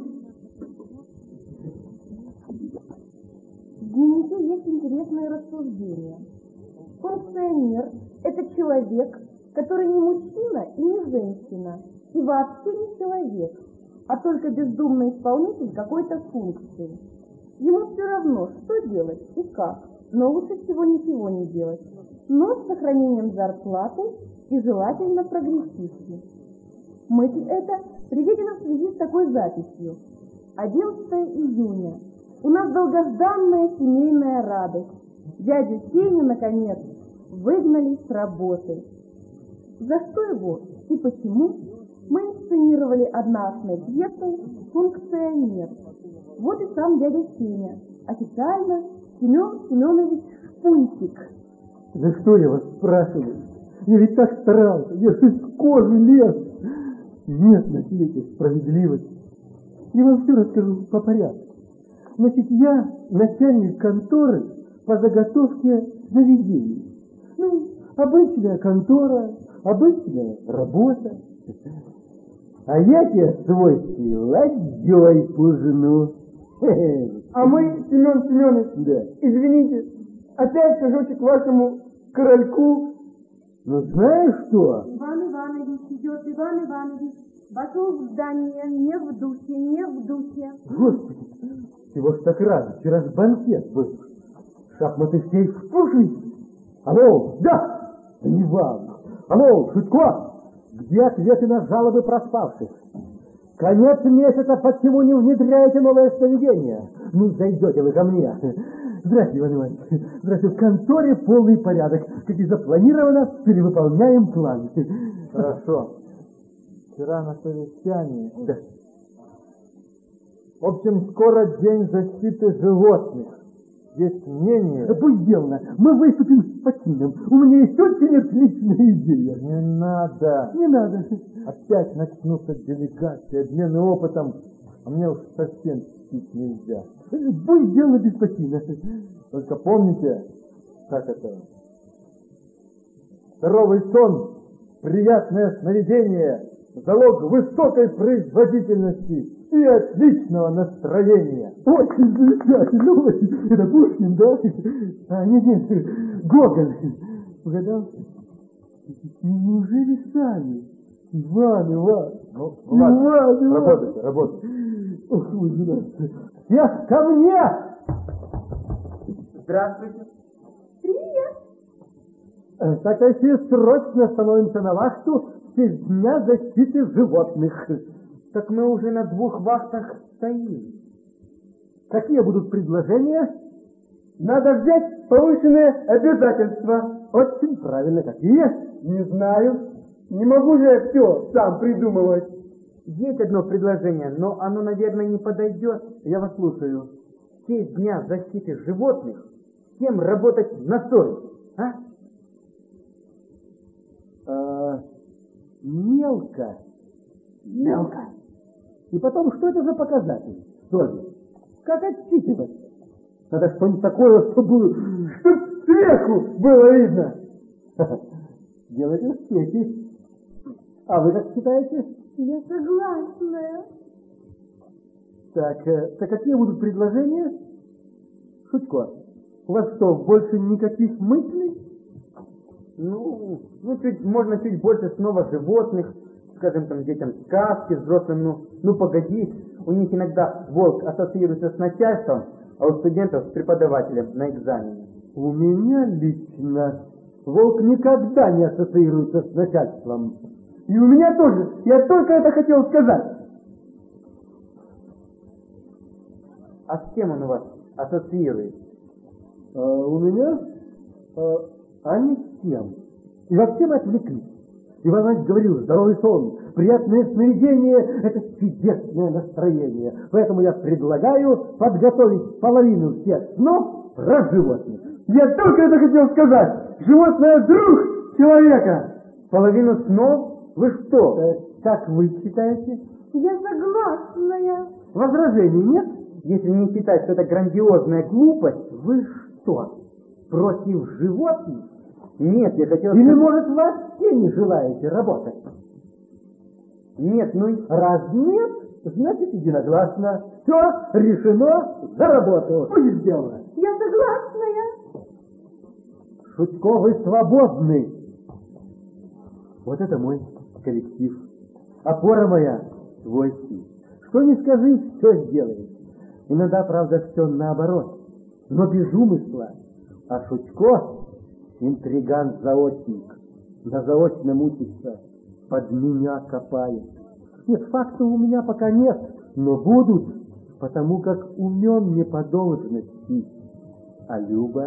В дневнике есть интересные рассуждения. Функционер – это человек, который не мужчина и не женщина, и вообще не человек, а только бездумный исполнитель какой-то функции. Ему все равно, что делать и как, но лучше всего ничего не делать, но с сохранением зарплаты и желательно прогрессивки. Мысль эта приведена в связи с такой записью. 11 июня. У нас долгожданная семейная радость. Дядю Сеню, наконец, выгнали с работы. За что его и почему мы инсценировали одноактной пьесой «Функционер». Вот и сам дядя Сеня, официально Семен Семенович Шпунтик. За что я вас спрашиваю? Я ведь так старался, я из кожи лез. Нет на свете справедливости. Я вам все расскажу по порядку. Значит, я начальник конторы по заготовке заведений. Обычная контора, обычная работа. А я тебе свойски ладьей пужну. А мы, Семен Семенович, Да. извините, опять хожу к вашему корольку. Ну знаешь что? Иван Иванович идет, Иван Иванович. Вошел в здание, не в духе, не в духе. Господи, чего ж так рано? Вчера ж банкет был. Шахматы в сейф. Слушай. Алло, да, не вам. Алло, Шутко, где ответы на жалобы проспавших? Конец месяца, почему не внедряете новое сновидение? Ну, зайдете вы ко мне. Здравствуйте, Иван Иванович. Здравствуйте, в конторе полный порядок. Как и запланировано, перевыполняем план. Хорошо. Вчера на совещании. Да. В общем, скоро день защиты животных. Есть мнение... Да пусть сделано. Мы выступим с Патином. У меня есть очень отличная идея. Не надо. Не надо. Опять начнутся делегации, обмены опытом. А мне уж совсем пить нельзя. Пусть сделано без Патина. Только помните, как это? Здоровый сон, приятное сновидение, залог высокой производительности и отличного настроения. Очень замечательно, очень. Это Пушкин, да? Нет, Гоголь. Угадал? Неужели сами? Иван. Ну, ладно, работайте. Ох, вы здравствуйте. Всех ко мне! Здравствуйте. Привет. Товарищи, срочно становимся на вахту в честь Дня защиты животных. Так мы уже на 2 вахтах стоим. Какие будут предложения? Надо взять повышенные обязательства. Очень правильно. Какие? Не знаю. Не могу же я все сам придумывать. Есть одно предложение, но оно, наверное, не подойдет. Я вас слушаю. В честь Дня защиты животных всем работать на совесть, а? Мелко. И потом, что это за показатель? Совесть. Как отсчитывать? Надо что-нибудь такое, чтобы Сверху было видно. делать успехи. А вы как считаете? Я согласна. Так какие будут предложения? Шутько, у вас что, больше никаких мыслей? Можно чуть больше снова животных, скажем, там, детям сказки, взрослым, ну погоди, у них иногда волк ассоциируется с начальством, а у студентов с преподавателем на экзамене. У меня лично волк никогда не ассоциируется с начальством. И у меня тоже. Я только это хотел сказать. А с кем он у вас ассоциируется? У меня? А ни с кем. И вообще мы отвлеклись. Иван Иванович говорил, здоровый сон, приятное сновидение – это чудесное настроение. Поэтому я предлагаю подготовить половину всех снов про животных. Я только это хотел сказать. Животное – друг человека. Половину снов? Вы что? Как вы считаете? Я согласна. Возражений нет? Если не считать, что это грандиозная глупость, Вы что, против животных? нет, я хотел Или, сказать... может, вообще не желаете работать? Нет, Раз нет, значит, единогласно. Все решено, за работу. Будет сделано. Я согласна. Шутько, вы свободны. Вот это мой коллектив. Опора моя — твой стиль. Что ни скажи, все сделает. Иногда, правда, все наоборот, но без умысла. А Шутько — интриган-заочник. На заочном учится, под меня копает. Нет, фактов у меня пока нет, но будут, потому как умен не по должности, а Люба.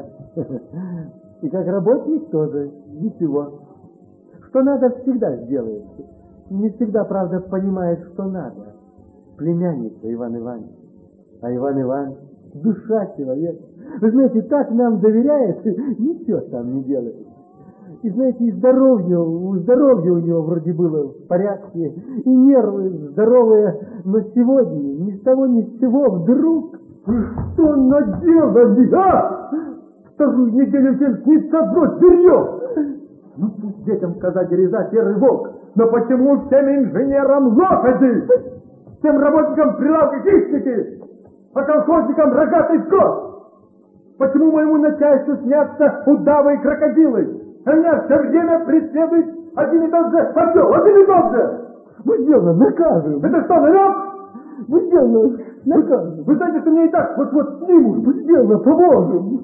И как работник тоже ничего. Что надо, всегда сделает. Не всегда, правда, понимает, что надо. Племянница Иван Иванович. А Иван Иванович — душа человека. Вы знаете, так нам доверяет, ничего сам не делает. И знаете, и здоровье у него вроде было в порядке, и нервы здоровые, но сегодня ни с того ни с сего вдруг... Что наделали, а? Вторую неделю всем снится одно зверье. Ну, пусть детям коза дереза, серый волк, но почему всем инженерам лошади? Всем работникам прилавки хищники, а колхозникам рогатый скот? Почему моему начальству снятся удавы и крокодилы? А меня все время преследует один и тот же осел, один и тот же! Мы сделано накажем. Это что, намек? Мы сделано накажем. Вы знаете, что мне и так вот снимут. Мы сделано поможем.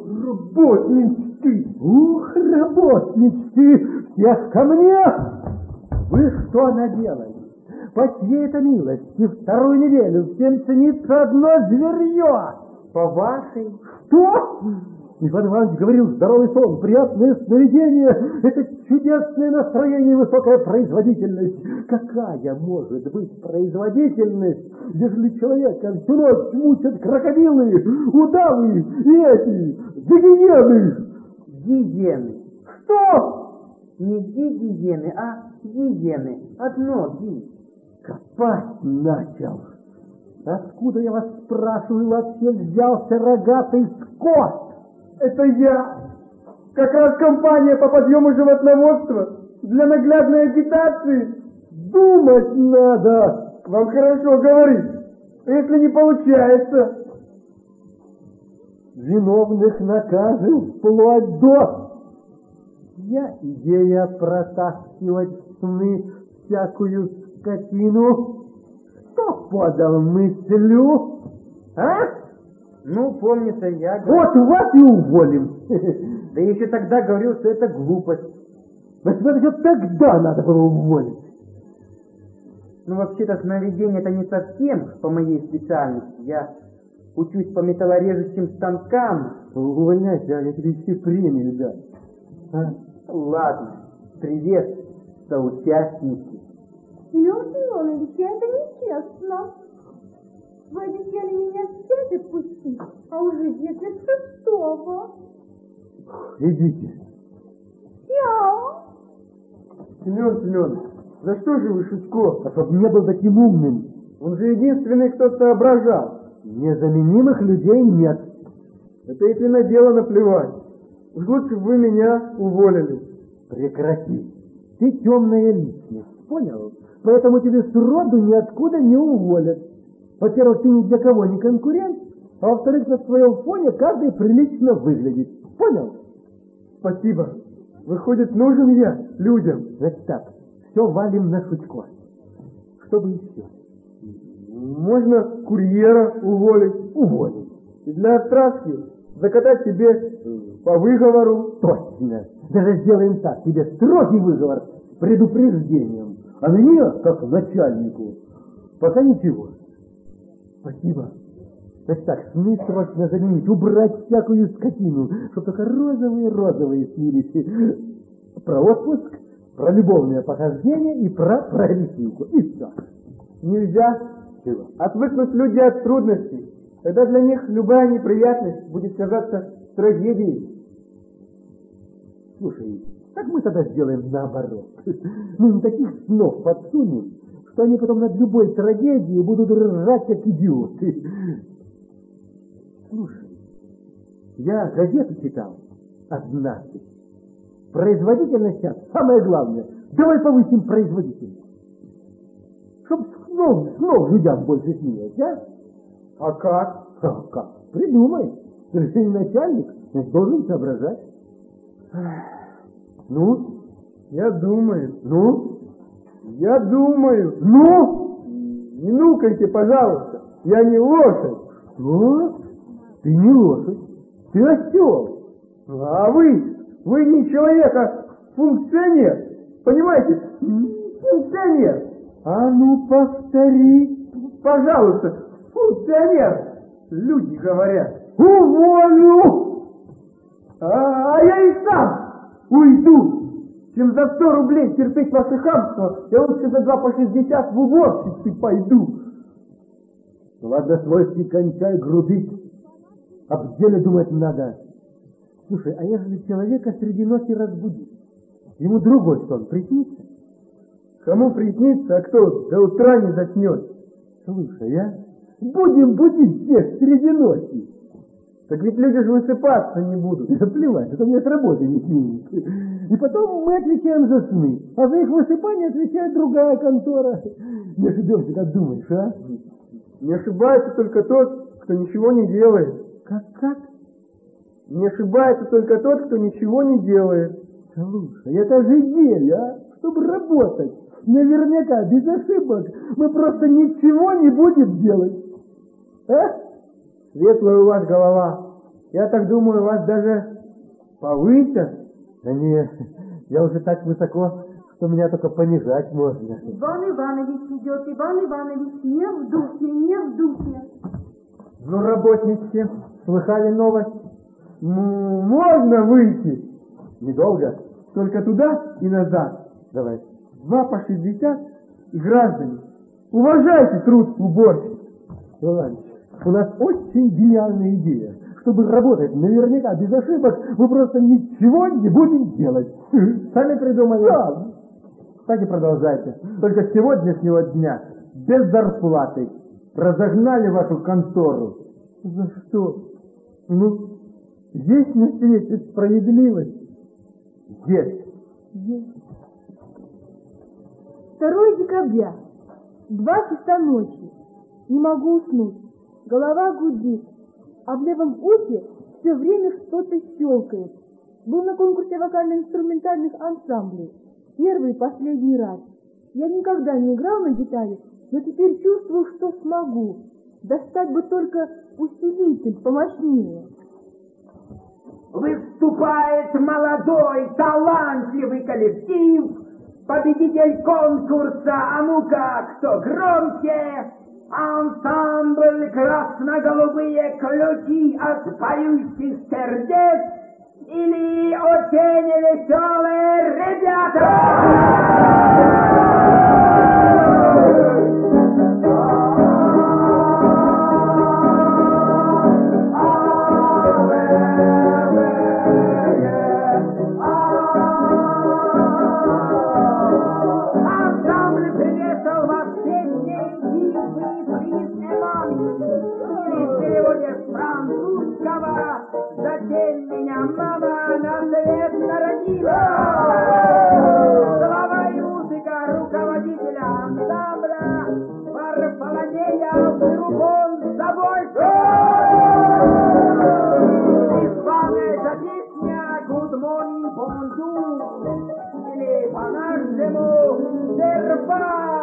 Работнички! Ух, работнички! Всех ко мне! Вы что наделали? По чьей-то милости вторую неделю всем ценится одно зверье. по вашей... Что? Иван Иванович говорил, здоровый сон, приятное сновидение, это чудесное настроение и высокая производительность. Какая может быть производительность, если человека всю ночь мучат крокодилы, удавы и эти гигиены? Гиены. Что? Не гигиены, а гиены. Одно ги. Копать начал. Откуда, я вас спрашиваю, вообще взялся рогатый скот? Это я. Как раз компания по подъему животноводства для наглядной агитации. Думать надо. Вам хорошо говорить. А если не получается? Виновных накажем вплоть до... Я идея протаскивать в сны всякую скотину. Кто подал мыслю? А? Ну, помнится, я Вот вас и уволим. Да еще тогда говорил, что это глупость. Вот еще тогда надо было уволить. Ну, вообще-то, сновидение это не совсем по моей специальности. Я учусь по металлорежущим станкам. Увольняйся, а я тебе еще премию дам. А? Ладно, привет, соучастники. Семен Семенович, это нечестно. Вы обещали меня всех отпустить, а уже 10:06. Идите. Яу! Семен Семенович, за что же вы Шутько? А чтоб не был таким умным. Он же единственный, кто соображал. Незаменимых людей нет. Это если на дело наплевать. Уж лучше бы вы меня уволили. Прекрати. Ты темная личность, понял? Поэтому тебе сроду ниоткуда не уволят. Во-первых, ты ни для кого не конкурент, а во-вторых, на своем фоне каждый прилично выглядит. Понял? Спасибо. Выходит, нужен я людям. Значит так, все валим на Шутько. Чтобы еще. Можно курьера уволить. Уволить. И для отправки закатать тебе по выговору. Точно. Даже сделаем так. Тебе строгий выговор с предупреждением. А мне, как начальнику, пока ничего. Спасибо. Значит так, сны срочно заменить, убрать всякую скотину, чтобы только розовые снились. Про отпуск, про любовное похождение и про рисунку. И все. Нельзя. Чего? Отвыкнут люди от трудностей. Тогда для них любая неприятность будет казаться трагедией. Слушай, как мы тогда сделаем наоборот? Мы им таких снов подсунем, что они потом над любой трагедией будут ржать, как идиоты. Слушай, я газету читал однажды. Производительность сейчас самое главное. Давай повысим производительность. Чтоб снов людям больше снилось, а? А как? А как? Придумай. Ты же не начальник, значит, должен соображать. Ну? Я думаю. Ну? Я думаю. Ну? Не нукайте, пожалуйста. Я не лошадь. Что? Ты не лошадь. Ты осел. А вы не человек, а функционер. Понимаете? Функционер. А ну повтори. Пожалуйста, функционер. Люди говорят. Уволю! А я и сам уйду. Чем за 100 рублей терпеть ваше хамство, я лучше за 2 по 60 в уборщицы пойду. Ладно, свойски, кончай грубить. Об деле думать надо. Слушай, а если человека среди ночи разбудить, ему другой сон приснится? Кому приснится, а кто до утра не заснет? Слушай, а? Будем будить всех среди ночи. Так ведь люди же высыпаться не будут. Да плевать, это мне с работы не снимут. И потом мы отвечаем за сны, а за их высыпание отвечает другая контора. Не ошибемся, как думаешь, а? Не ошибается только тот, кто ничего не делает. Как? Не ошибается только тот, кто ничего не делает. Слушай, это же идея, а? Чтобы работать. Наверняка, без ошибок. Мы просто ничего не будем делать. А? Светлая у вас голова. Я так думаю, вас даже повысят. Да не, я уже так высоко, что меня только понижать можно. Иван Иванович идет, Иван Иванович, не в духе, не в духе. Ну, работнички, слыхали новость? Можно выйти? Недолго. Только туда и назад. Давай. 2 по 60. И, граждане, уважайте труд уборщиц. Иванович, у нас очень гениальная идея. Чтобы работать наверняка без ошибок, мы просто ничего не будем делать. Сами придумали? Да. Так и продолжайте. Только с сегодняшнего дня без зарплаты разогнали вашу контору. За что? Ну, есть на свете справедливость. Есть. 2 декабря, 2 часа ночи. Не могу уснуть. Голова гудит, а в левом ухе все время что-то щелкает. Был на конкурсе вокально-инструментальных ансамблей. Первый и последний раз. Я никогда не играл на гитаре, но теперь чувствую, что смогу. Достать бы только усилитель помощнее. Выступает молодой, талантливый коллектив, победитель конкурса, а ну-ка, кто громче? Ансамбль «Красно-голубые ключи от поющих сердец» или «Очень веселые ребята». Затем меня мама на свет народила. Слова и музыка руководителя ансамбля Варфоломея вдруг он с собой. Исполняется песня Good Morning Bonjour или по-нашему Серпа.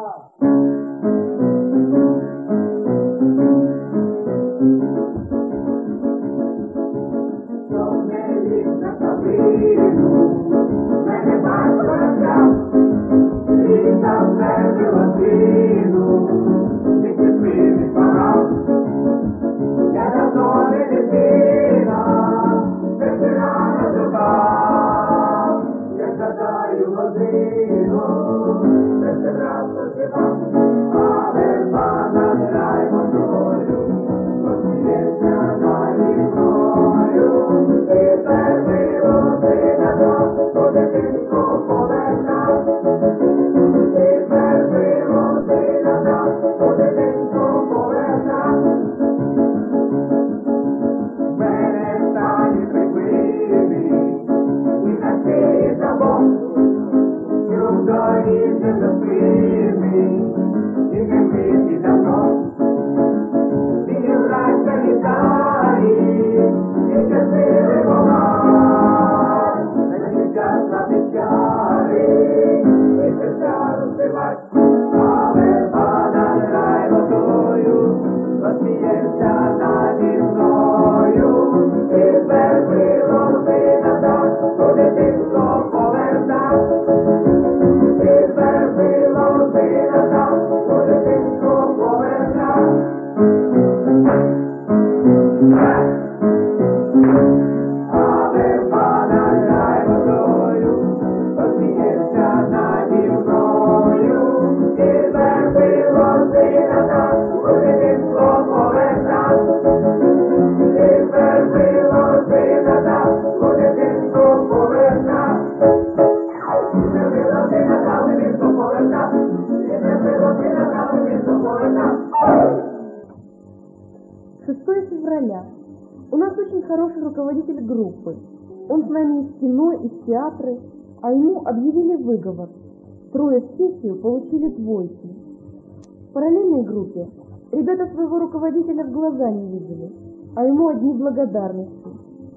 Февраля. У нас очень хороший руководитель группы. Он с нами из кино, из театра, а ему объявили выговор. 3 в сессию получили 2. В параллельной группе ребята своего руководителя в глаза не видели, а ему одни благодарности.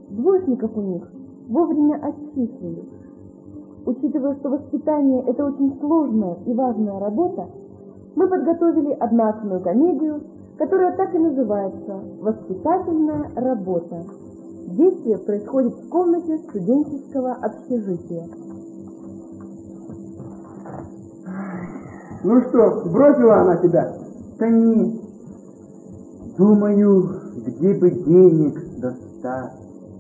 2 у них вовремя отчислили. Учитывая, что воспитание – это очень сложная и важная работа, мы подготовили одноактную комедию, которая так и называется «Воспитательная работа». Действие происходит в комнате студенческого общежития. Ну что, бросила она тебя? Да нет. Думаю, где бы денег достать.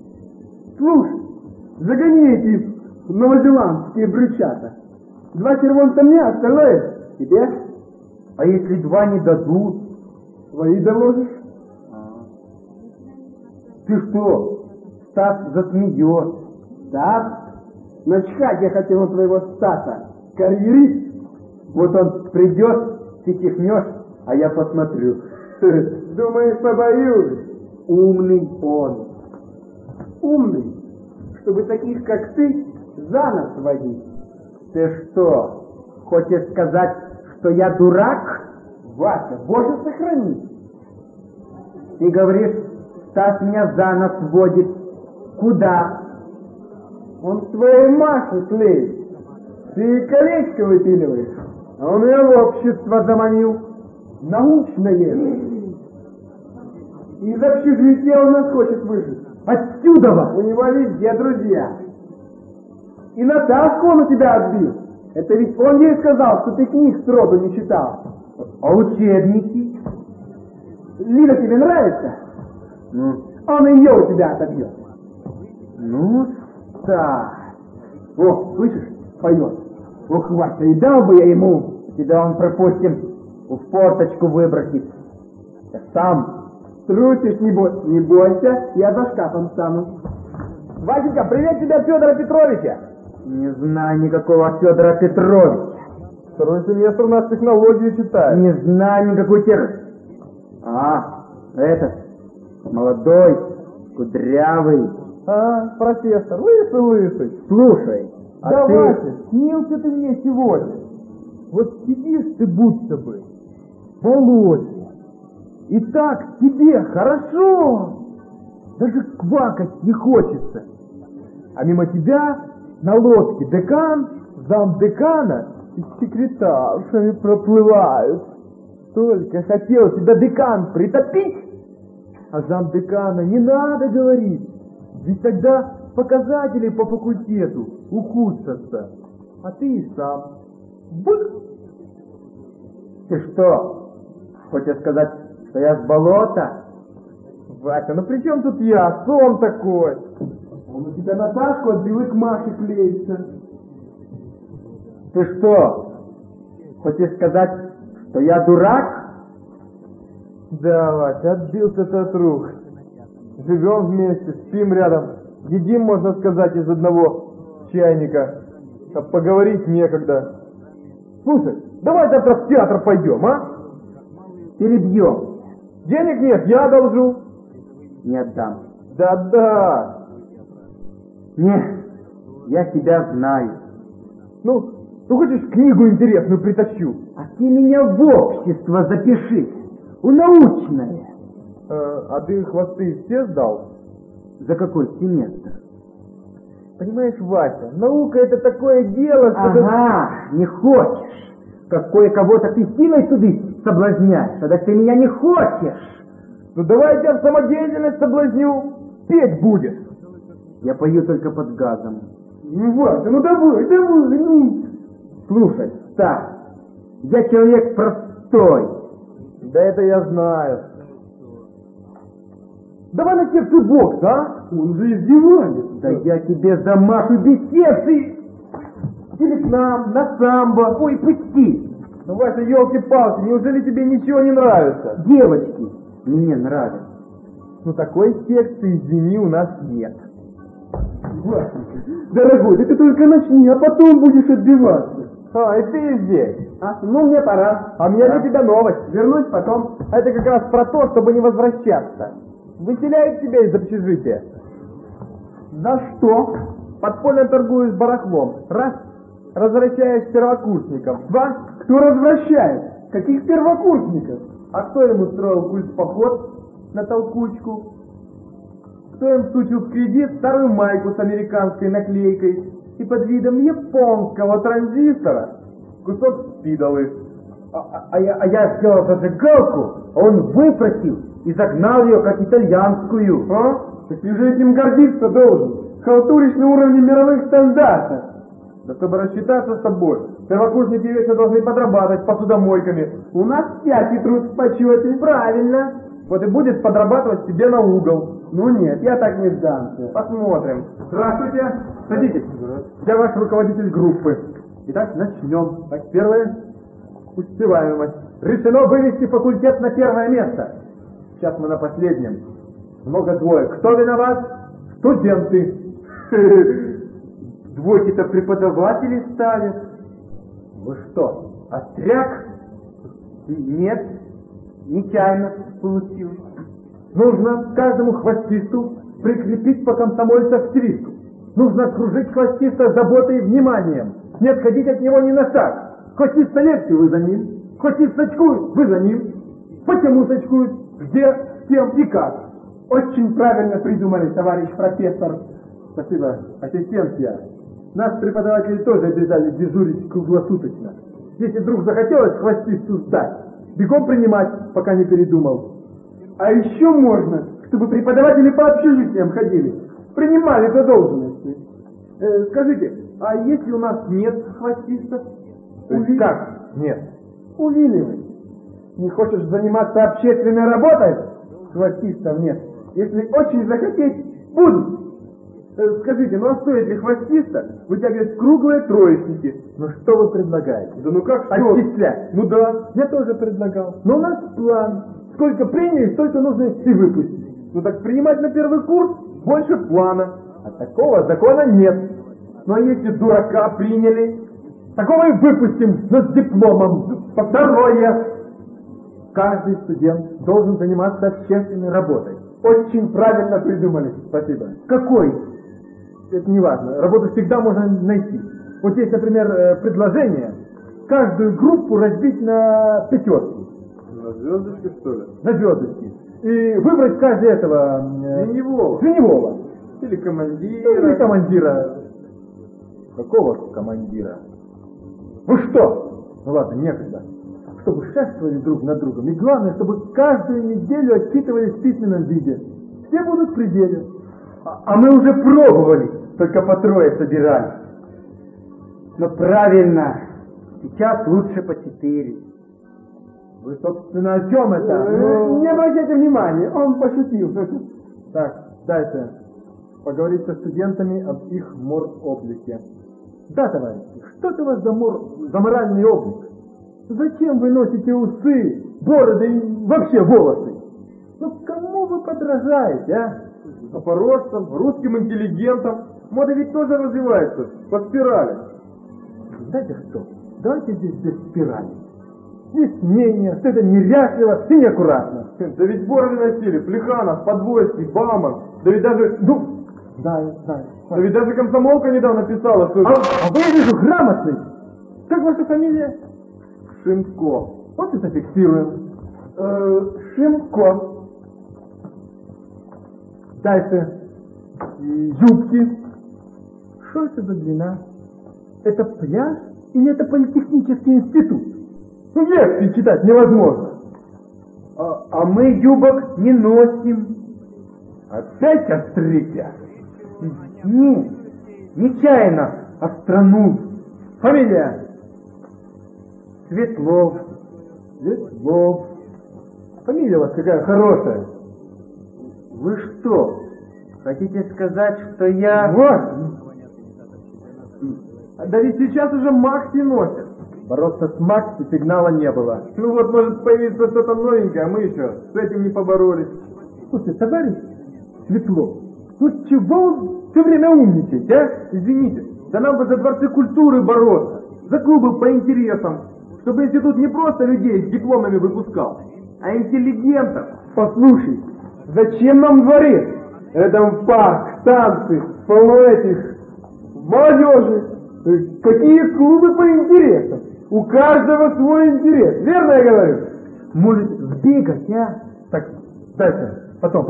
Слушай, загони эти новозеландские брючата. 2 червонца мне, остальное тебе. А если 2 не дадут? Свои доложишь? Ты что? Стас засмеет. Стас? Начхать я хотел на твоего Стаса. Карьерист. Вот он придет, ты чихнешь, а я посмотрю. Думаешь, побоюсь? Умный он. Умный, чтобы таких, как ты, за нос водить. Ты что, хочешь сказать, что я дурак? Вася, Боже сохрани. Ты говоришь, Стас меня за нос водит. Куда? Он к твоей Маше клеит. Ты колечко выпиливаешь, а он ее в общество заманил. Научное. Из общежития он нас хочет выжить. Отсюда! У него везде друзья. И Наташку он у тебя отбил. Это ведь он ей сказал, что ты книг сроду не читал. А учебники? Лида тебе нравится? Ну, Он ее у тебя отобьет. ну, Стас. О, слышишь, поет. Ох, Вася, и дал бы я ему. Тебя он, пропустим, в форточку выбросит. Я сам. Трусишь, небось? Не бойся, я за шкафом стану. Васенька, привет тебе от Федора Петровича. Не знаю никакого Федора Петровича. 2-й семестр у нас технологию читает. Не знаю никакой тех. Этот, молодой, кудрявый. Профессор, лысый. Слушай, а Да, ты... Вася, снился ты мне сегодня. Вот сидишь ты будто бы, Володя, и так тебе хорошо, даже квакать не хочется. А мимо тебя на лодке декан, замдекана и с секретаршами проплывают. Только хотел тебя декан притопить, а замдекана не надо говорить, ведь тогда показатели по факультету ухудшатся, а ты и сам. Бых! Ты что, хочешь сказать, что я с болота? Вася, ну при чем тут я? Сон такой. Он у тебя Наташку отбил и к Маше клеится. Ты что, хочешь сказать, что я дурак? Да, Вася, отбился ты от рук. Живем вместе, спим рядом, едим, можно сказать, из одного чайника. А поговорить некогда. Слушай, давай завтра в театр пойдем, а? Перебьем. Денег нет, я одолжу. Не отдам. Да-да. Не, я тебя знаю. Ну хочешь книгу интересную притащу? А ты меня в общество запиши. В научное. А ты хвосты все сдал? За какой семестр? Понимаешь, Вася, наука это такое дело, что... Ага, не хочешь. Как кое-кого-то ты силой туды соблазняешь, а так ты меня не хочешь. Ну давай я тебя в самодеятельность соблазню. Петь будешь. Я пою только под газом. Ну, Вася, ну давай, ну. Слушай, Стас, я человек простой. Да это я знаю. Давай на секцию бокса, а? Он же издевается. Да я тебе замашу без секции. Или к нам, на самбо. Ой, пусти. Ну, Вася, елки-палки, неужели тебе ничего не нравится? Девочки мне нравятся. Ну, такой секции, извини, у нас нет. Васенька, дорогой, да ты только начни, а потом будешь отбиваться. И ты здесь. Ну, мне пора. А у меня для тебя новость. Вернусь потом. А это как раз про то, чтобы не возвращаться. Выселяют тебя из общежития. За что? Подпольно торгуешь барахлом. Раз. Возвращаешь первокурсникам. 2. Кто развращает? Каких первокурсников? А кто им устроил культ-поход на толкучку? Кто им сучил в кредит старую майку с американской наклейкой и под видом японского транзистора кусок спидолы? А я сделал зажигалку, а он выпросил и загнал ее как итальянскую. Так ты же этим гордиться должен. Халтуришь на уровне мировых стандартов. Да чтобы рассчитаться с тобой, первокурсники вечно должны подрабатывать посудомойками. У нас всякий труд в почете. Правильно. Вот и будет подрабатывать себе на угол. Ну нет, я так не сдамся. Посмотрим. Здравствуйте. Садитесь. Я ваш руководитель группы. Итак, начнем. Так, первое. Успеваемость. Решено вывести факультет на первое место. Сейчас мы на последнем. Много двоек. Кто виноват? Студенты. Двойки-то преподаватели ставят. Вы что, остряк? Нет, нечаянно получилось. Нужно каждому хвостисту прикрепить по комсомольцу-активисту. Нужно окружить хвостиста заботой и вниманием. Не отходить от него ни на шаг. Хвостист на лекцию, вы за ним. Хвостист сачкует, вы за ним. Почему сачкует? Где, с кем и как? Очень правильно придумали, товарищ профессор. Спасибо, ассистент я. Нас преподаватели тоже обязали дежурить круглосуточно. Если вдруг захотелось хвостисту сдать, бегом принимать, пока не передумал. А еще можно, чтобы преподаватели по общежитиям ходили, принимали по должности. Скажите, а если у нас нет хвостистов? Как? Нет. Увиливай. Не хочешь заниматься общественной работой? Хвостистов нет. Если очень захотеть, будут. Скажите, ну а стоит ли хвостиста вытягивать круглые троечники? Ну что вы предлагаете? Да ну как что? Отчислять. Ну да, я тоже предлагал. Но у нас план. Сколько приняли, столько нужно и выпустить. Ну так принимать на первый курс больше плана. А такого закона нет. Ну а если дурака приняли, такого и выпустим, но с дипломом. Второе. Каждый студент должен заниматься общественной работой. Очень правильно придумали. Спасибо. Какой? Это не важно. Работу всегда можно найти. Вот есть, например, предложение каждую группу разбить на пятерки. На звездочки, что ли? На звездочки. И выбрать каждый этого... Звеневого. Или командира. Или командира. Какого командира? Вы что? Ну ладно, некогда. Чтобы шествовали друг над другом. И главное, чтобы каждую неделю отчитывались в письменном виде. Все будут в пределе. А мы уже пробовали, только по трое собирались. Но правильно, сейчас лучше по 4. Вы, собственно, о чем это? Не обращайте внимания, он пошутил. Так, дайте поговорить со студентами об их мороблике. Да, товарищи, что это у вас за моральный облик? Зачем вы носите усы, бороды и вообще волосы? Ну, кому вы подражаете, а? Запорожцам, русским интеллигентам. Мода ведь тоже развивается по спирали. Знаете что? Давайте здесь без спирали. Есть мнение, что это неряшливо и неаккуратно. Да ведь бороды носили Плеханов, Подвойский, Бауман. Да ведь даже... Знаю. Да ведь даже комсомолка недавно писала, что... А вы, я вижу, грамотный. Как ваша фамилия? Шимко. Вот и зафиксируем. Шимко. Дальше. Юбки. Что это за длина? Это пляж или это политехнический институт? Ну, лекции читать невозможно. А мы юбок не носим. Опять острите? Нет, нечаянно остранул. Фамилия? Светлов. Светлов. Фамилия у вас какая хорошая. Вы что, хотите сказать, что я... Вот. Да ведь сейчас уже Макси носят. Бороться с Макси сигнала не было. Ну вот может появиться что-то новенькое, а мы еще с этим не поборолись. Слушайте, товарищ Светлов, ну чего вы все время умничаете, а? Извините, да нам бы за дворцы культуры бороться, за клубы по интересам, чтобы институт не просто людей с дипломами выпускал, а интеллигентов. Послушай, зачем нам дворец? Это парк, танцы, полно этих молодежи. Какие клубы по интересам? У каждого свой интерес. Верно я говорю? Может, сбегать, а? Так, дальше. Потом.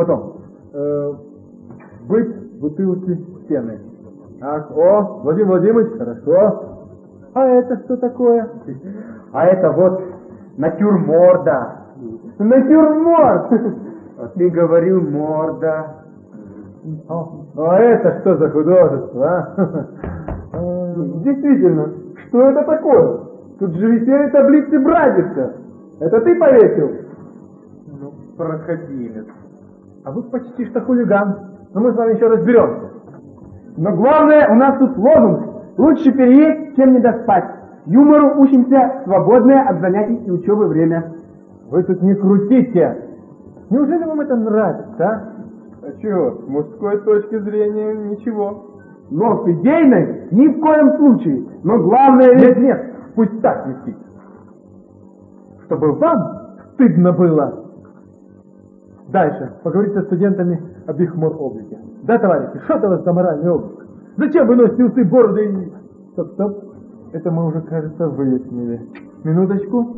Быть бутылки стены. Ах, Владимир Владимирович, хорошо. А это что такое? А это вот натюрморда. Натюрморт! А ты говорил морда. А это что за художество, а? Действительно, что это такое? Тут же висели таблицы Брадиса. Это ты повесил? Ну, проходимец. А вы почти что хулиган. Но мы с вами еще разберемся. Но главное, у нас тут лозунг. Лучше переесть, чем не доспать. Юмору учимся в свободное от занятий и учебы время. Вы тут не крутите. Неужели вам это нравится, а? А чего, с мужской точки зрения ничего. Но с идейной ни в коем случае. Но главное... Нет, пусть так висит. Чтобы вам стыдно было. Дальше. Поговорить со студентами об их мор-облике. Да, товарищи, что это у вас за моральный облик? Зачем вы носите усы, бороды и... Стоп. Это мы уже, кажется, выяснили. Минуточку.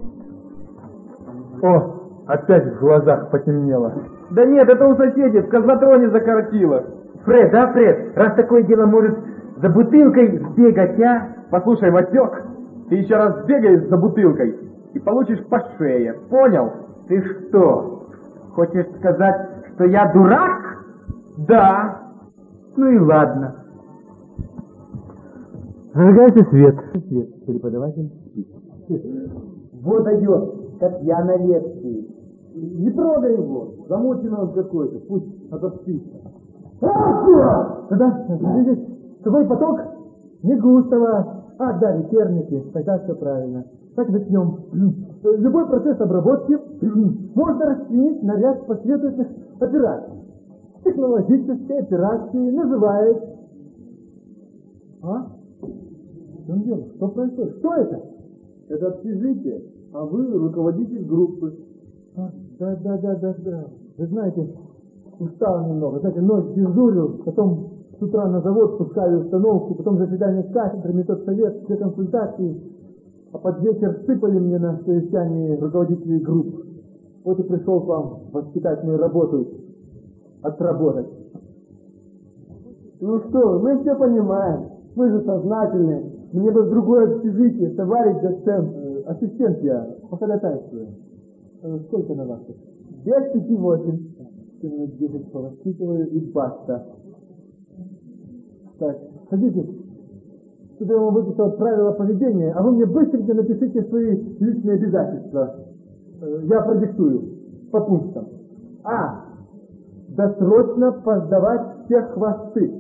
О, опять в глазах потемнело. Да нет, это у соседей в козлотроне закоротило. Фред, раз такое дело, может, за бутылкой сбегать, а? Послушай, Васек, ты еще раз бегаешь за бутылкой и получишь по шее, понял? Ты что, хочешь сказать, что я дурак? Да. Ну и ладно. Зажигайте свет. Преподаватель спит. Вот идет, как я на лекции. Не трогай его, замученный он какой-то, пусть отоспится. Да, видишь, какой поток? Не густого. Да, ветерники, тогда все правильно. Так начнем. Любой процесс обработки можно расчленить на ряд последующих операций. Технологические операции называют... В чем дело? Что происходит? Что это? Это общежитие, а вы руководитель группы. Да. Вы знаете, устал немного. Знаете, ночь дежурил, потом с утра на завод пускали установку, потом заседание кафедры, методсовет, все консультации. А под вечер сыпали мне на совещании руководителей групп. Вот и пришел к вам воспитательную работу отработать. Ну что, мы все понимаем, мы же сознательные. Мне бы в другое общежитие, товарищ доцент. Ассистент я, по ходатайству. Сколько на вас? 5-8. 10 повоспитываю и баста. Так, садитесь. Тут я вам выписал правила поведения, а вы мне быстренько напишите свои личные обязательства. Я продиктую по пунктам. Досрочно поздавать все хвосты.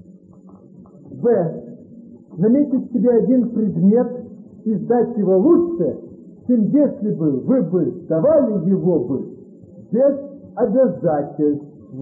Б. Наметить себе один предмет и сдать его лучше, чем если бы вы бы сдавали его бы без обязательств.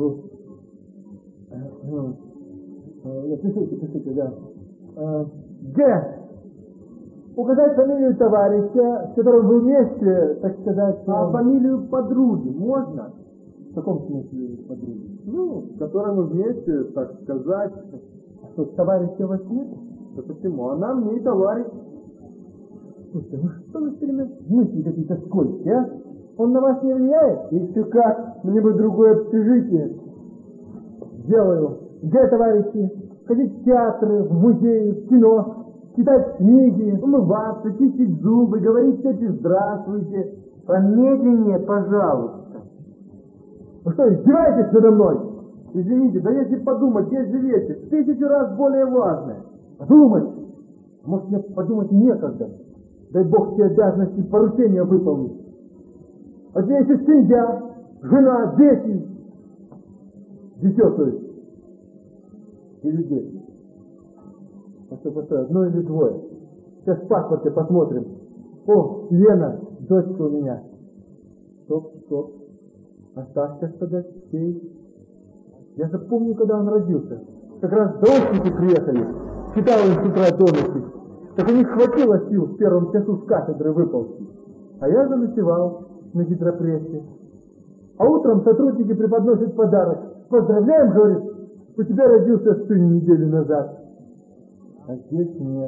Пишите, да. Г. Указать фамилию товарища, с которым вы вместе, так сказать... А фамилию подруги можно? В каком смысле подруги? С которой мы вместе, так сказать... А что, товарища у вас нет? Да почему? Она мне и товарищ. Слушайте, что вы все время мысли какие-то скользкие, а? Он на вас не влияет? Еще как, мне бы другое общежитие. Делаю. Где, товарищи? Ходить в театры, в музеи, в кино, читать книги, умываться, чистить зубы, говорить тете здравствуйте. Помедленнее, пожалуйста. Вы что, издеваетесь надо мной? Извините, да если подумать, есть же вещи в 1000 раз более важные. Подумать? Может, мне подумать некогда. Дай Бог все обязанности и поручения выполнить. А здесь есть семья, жена, дети. Дитё, то есть. Или дети. Постой, одно или двое. Сейчас в паспорте посмотрим. О, Лена, дочка у меня. Стоп. Оставься сказать, сей. Я же помню, когда он родился. Как раз дочники приехали. Читал им с утра домики. Так у них хватило сил в первом часу с кафедры выползти. А я заночевал на гидропрессе. А утром сотрудники преподносят подарок. Поздравляем, говорит, у тебя родился сын неделю назад. А здесь нет.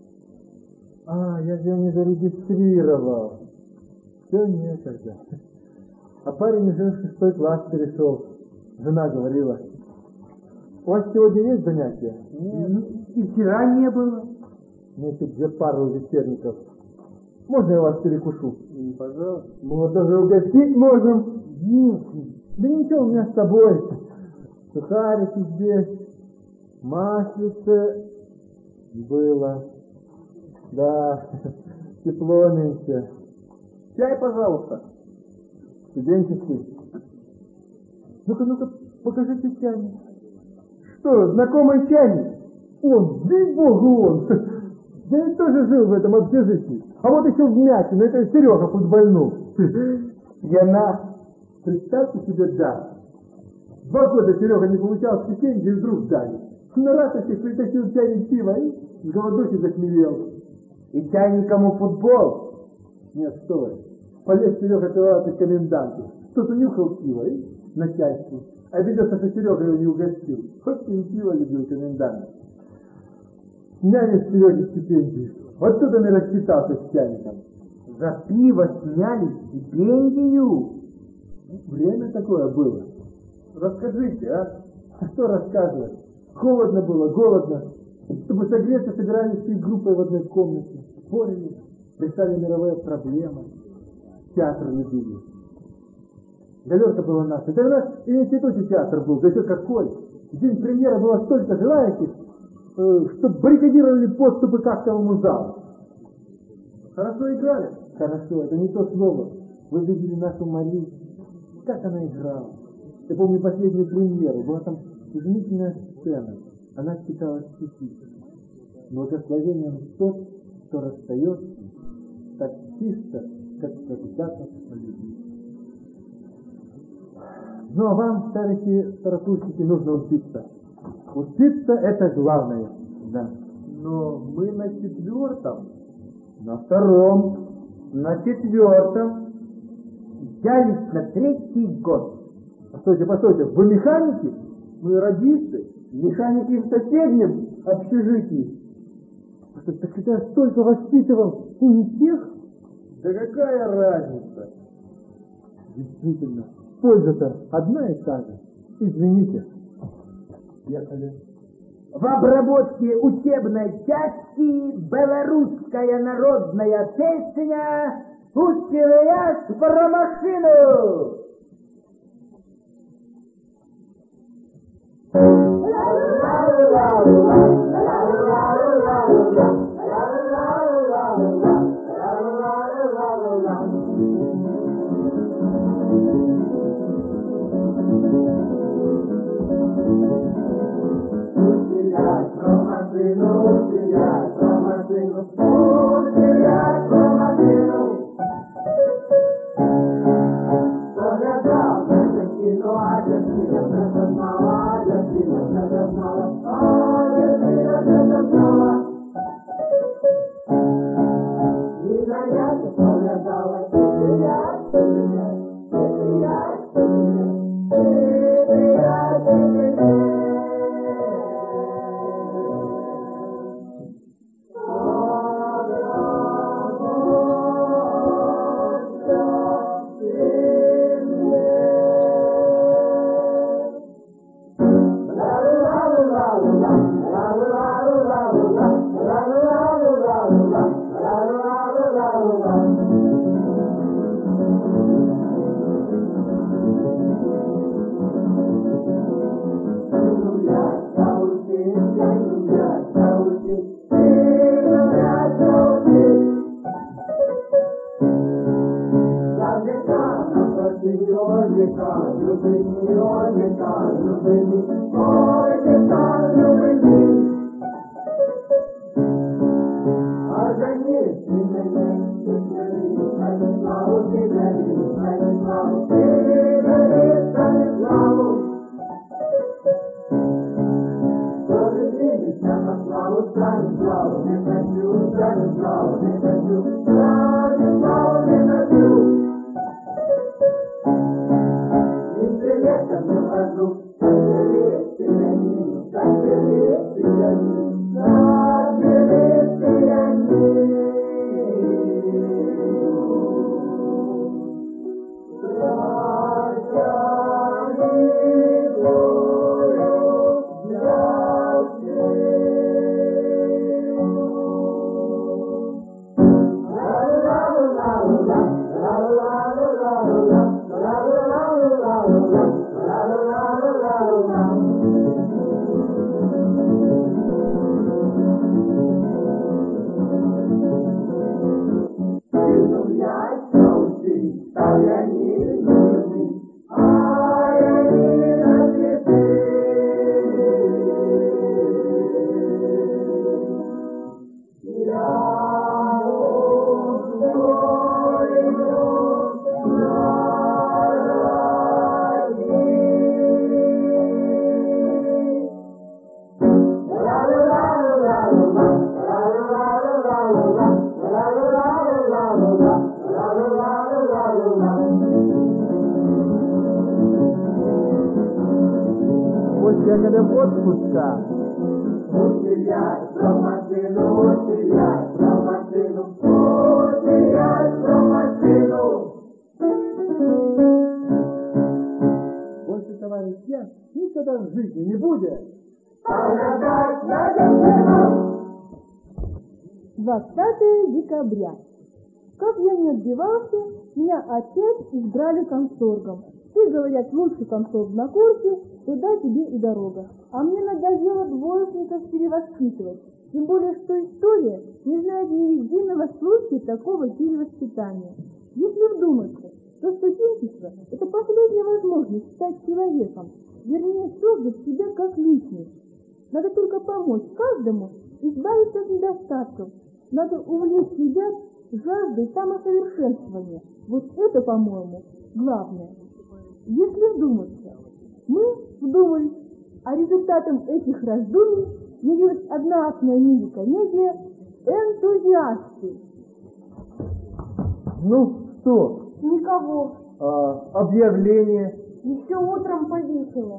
Я же не зарегистрировал. Все некогда. А парень уже в 6 класс перешел. Жена говорила. У вас сегодня есть занятия? Нет. И вчера не было. Мне тут 2 пары вечерников. Можно я вас перекушу? Пожалуйста. Мы вот даже угостить можем. Нет. Да ничего, у меня с собой. Сухарики здесь. Маслице было. Да, тепло меньше. Чай, пожалуйста. Студенческий. Ну-ка, покажите чайник. Что, знакомый чайник? Он, ей-богу, он. Я ведь тоже жил в этом общежитии. А вот еще в Мякино, это Серега футбольнул. Представьте себе, да. 2 года Серега не получал стипендии, и вдруг дали. На ратуше притащил чайник пива и с голодухи захмелел. И чайником у футбол? Нет, что вы. Полез Серега целоваться к коменданту. Тот унюхал пиво и начальству. Обиделся, что Серега его не угостил. Хоть и пиво любил комендант. Сняли с Сереги стипендию. Вот тут он и рассчитался с чайником. За пиво сняли стипендию? Время такое было. Расскажите, а? А что рассказывать? Холодно было, голодно. Чтобы согреться, собирались всей группой в одной комнате. Спорили, решали мировые проблемы. Театр любили. Галерка была наша. Да у нас и в институте театр был. Да еще какой. В день премьеры было столько желающих, что баррикадировали подступы к актовому залу. Хорошо играли? Хорошо, это не то слово. Вы видели нашу Марию? Как она играла? Я помню последнюю премьеру. Была там изумительная сцена. Она читала стихи. Благословением тот, кто расстается, так чисто, как когда-то полюбил. Ну, а вам, старокурсники, нужно учиться. Учиться — это главное. Да. Но мы на 4-м. На 2-м. На 4-м. Я лишь на 3-й год. Постойте, вы механики? Мы радисты. Механики в соседнем общежитии. Так это я столько воспитывал и не тех? Да какая разница? Действительно, польза-то одна и та же. Извините. Ехали. В обработке учебной части «Белорусская народная песня» «Училась про машину». ехали в отпуска. Усилять про машину, усилять про машину, усилять про машину. Больше, товарищи, никогда в жизни не будет. Погадать на девчину. 20 декабря. Как я не отбивался, меня опять избрали комсоргом. Ты, говорят, лучший комсорг на курсе, туда тебе и дорога. А мне надоело двоечников перевоспитывать. Тем более, что история не знает ни единого случая такого перевоспитания. Если вдуматься, то студенчество – это последняя возможность стать человеком, вернее, создать себя как личность. Надо только помочь каждому избавиться от недостатков. Надо увлечь себя жаждой самосовершенствования. Вот это, по-моему, главное. Если вдуматься, мы вдумались, а результатом этих раздумий явилась одноактная мини-комедия «Энтузиасты». Ну, что? Никого. Объявление. Еще утром повесила.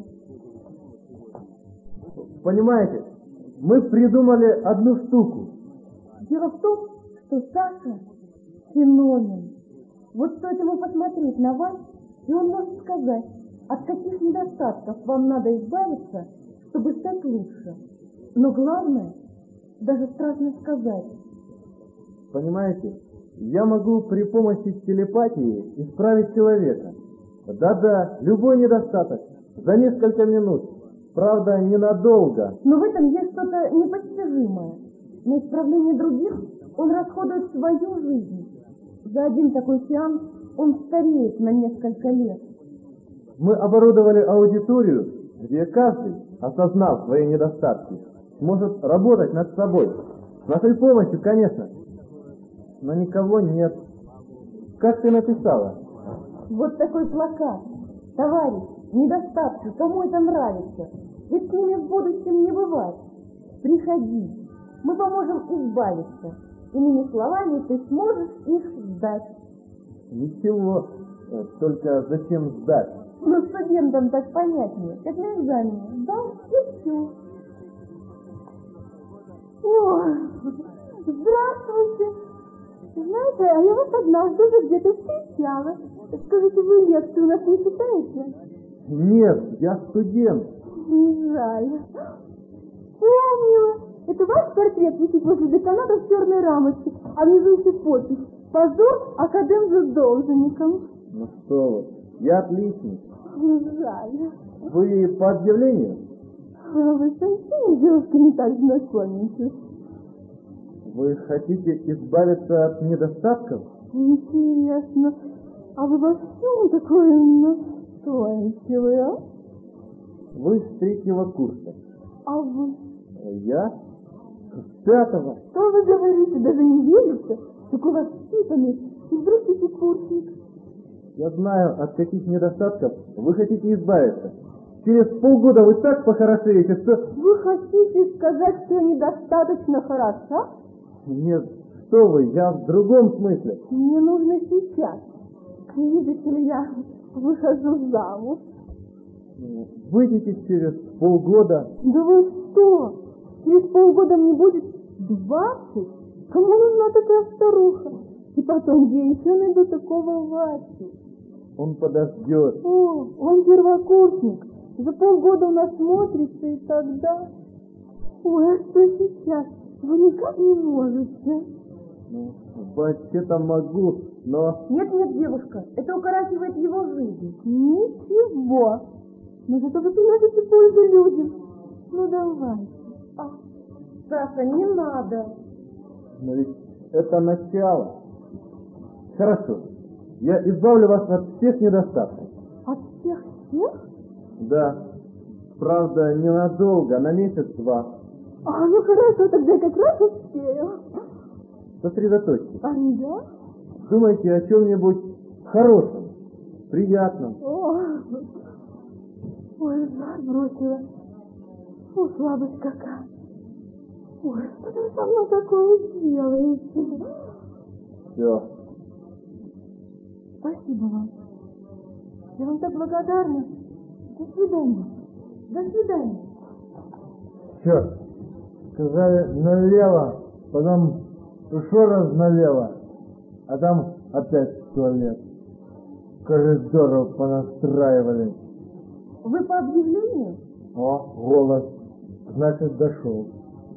Понимаете, мы придумали одну штуку. Дело в том, что Саша феномен. Вот стоит ему посмотреть на вас, и он может сказать, от каких недостатков вам надо избавиться, чтобы стать лучше. Но главное, даже страшно сказать. Понимаете, я могу при помощи телепатии исправить человека. Да-да, любой недостаток, за несколько минут. Правда, ненадолго. Но в этом есть что-то непостижимое. На исправление других он расходует свою жизнь. За один такой сеанс он стареет на несколько лет. Мы оборудовали аудиторию, где каждый, осознав свои недостатки, сможет работать над собой. С нашей помощью, конечно. Но никого нет. Как ты написала? Вот такой плакат. Товарищ, недостатки, кому это нравится? Ведь с ними в будущем не бывает. Приходи, мы поможем избавиться. Иными словами, ты сможешь их сдать. Ничего, только зачем сдать? Но студентам так понятнее, как на экзамене. Сдал и все. О, здравствуйте. Знаете, а я вас однажды уже где-то встречала. Скажите, вы лекцию у нас не читаете? Нет, я студент. Жаль. Помнила. Это ваш портрет висит возле деканата в черной рамочке, а внизу еще подпись. Позор академзадолженникам. Ну что вы, я отличник. Жаль. Вы по объявлению? А вы с какими девушками так знакомитесь? Вы хотите избавиться от недостатков? Интересно, а вы во всем такой настойчивый, а? Вы с 3-го курса. А вы? Я с 5-го. Что вы говорите, даже не верится? Такой воспитанный и вдруг пятикурсник. Я знаю, от каких недостатков вы хотите избавиться. Через полгода вы так похорошеете, что... Вы хотите сказать, что я недостаточно хороша? Нет, что вы, я в другом смысле. Мне нужно сейчас. Видите ли, я выхожу замуж. Выйдете через полгода. Да вы что? Через полгода мне будет 20? Кому нужна такая старуха? И потом, где еще найду такого Васю? Он подождет. О, он первокурсник. За полгода он осмотрится, и тогда... Ой, а что сейчас? Вы никак не можете. Ну, вообще-то могу, но... Нет, девушка, это укорачивает его жизнь. Ничего. Но зато вы приносите пользу людям. Ну, давай. Саша, не надо. Но ведь это начало. Хорошо. Я избавлю вас от всех недостатков. От всех? Да. Правда, ненадолго, на месяц-два. Ну хорошо, тогда я как раз успею. Сосредоточьтесь. Да? Думайте о чем-нибудь хорошем, приятном. Ой, жар бросила. Слабость какая. Ой, что ты со мной такое делаете? Все. Спасибо вам. Я вам так благодарна. До свидания. До свидания. Черт, сказали налево, потом еще раз налево, а там опять туалет. Коридоров понастраивали. Вы по объявлению? О, голос, значит, дошел.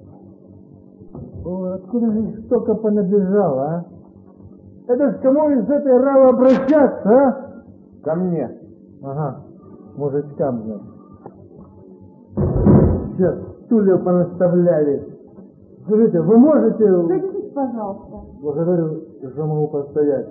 О, откуда же их столько понабежало, а? Это ж кому из этой равы обращаться, а? Ко мне. Ага, мужичкам, значит. Сейчас стулья понаставляли. Скажите, вы можете... Садитесь, пожалуйста. Благодарю, что могу постоять.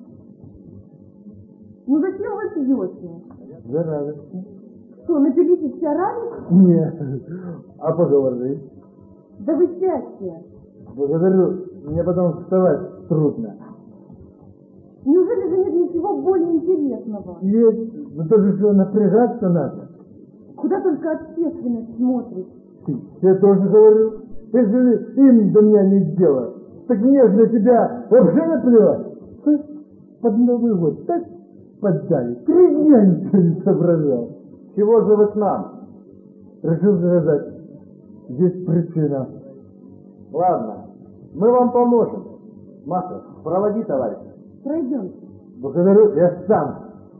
Ну зачем вы пьете? За радостью. Что, напились все ранее? Нет, а поговорить? Да вы сядьте. Благодарю, мне потом вставать трудно. Неужели же нет ничего более интересного? Есть, но тоже что, напрягаться надо. Куда только общественность смотрит. Я тоже говорю, если им до меня нет дела, так мне же на тебя вообще наплевать. Под Новый год так поддали, 3 дня ничего не соображал. Чего же вы к нам? Решил завязать. Есть причина. Ладно, мы вам поможем. Маша, проводи товарища. Пройдемте. Благодарю, я сам.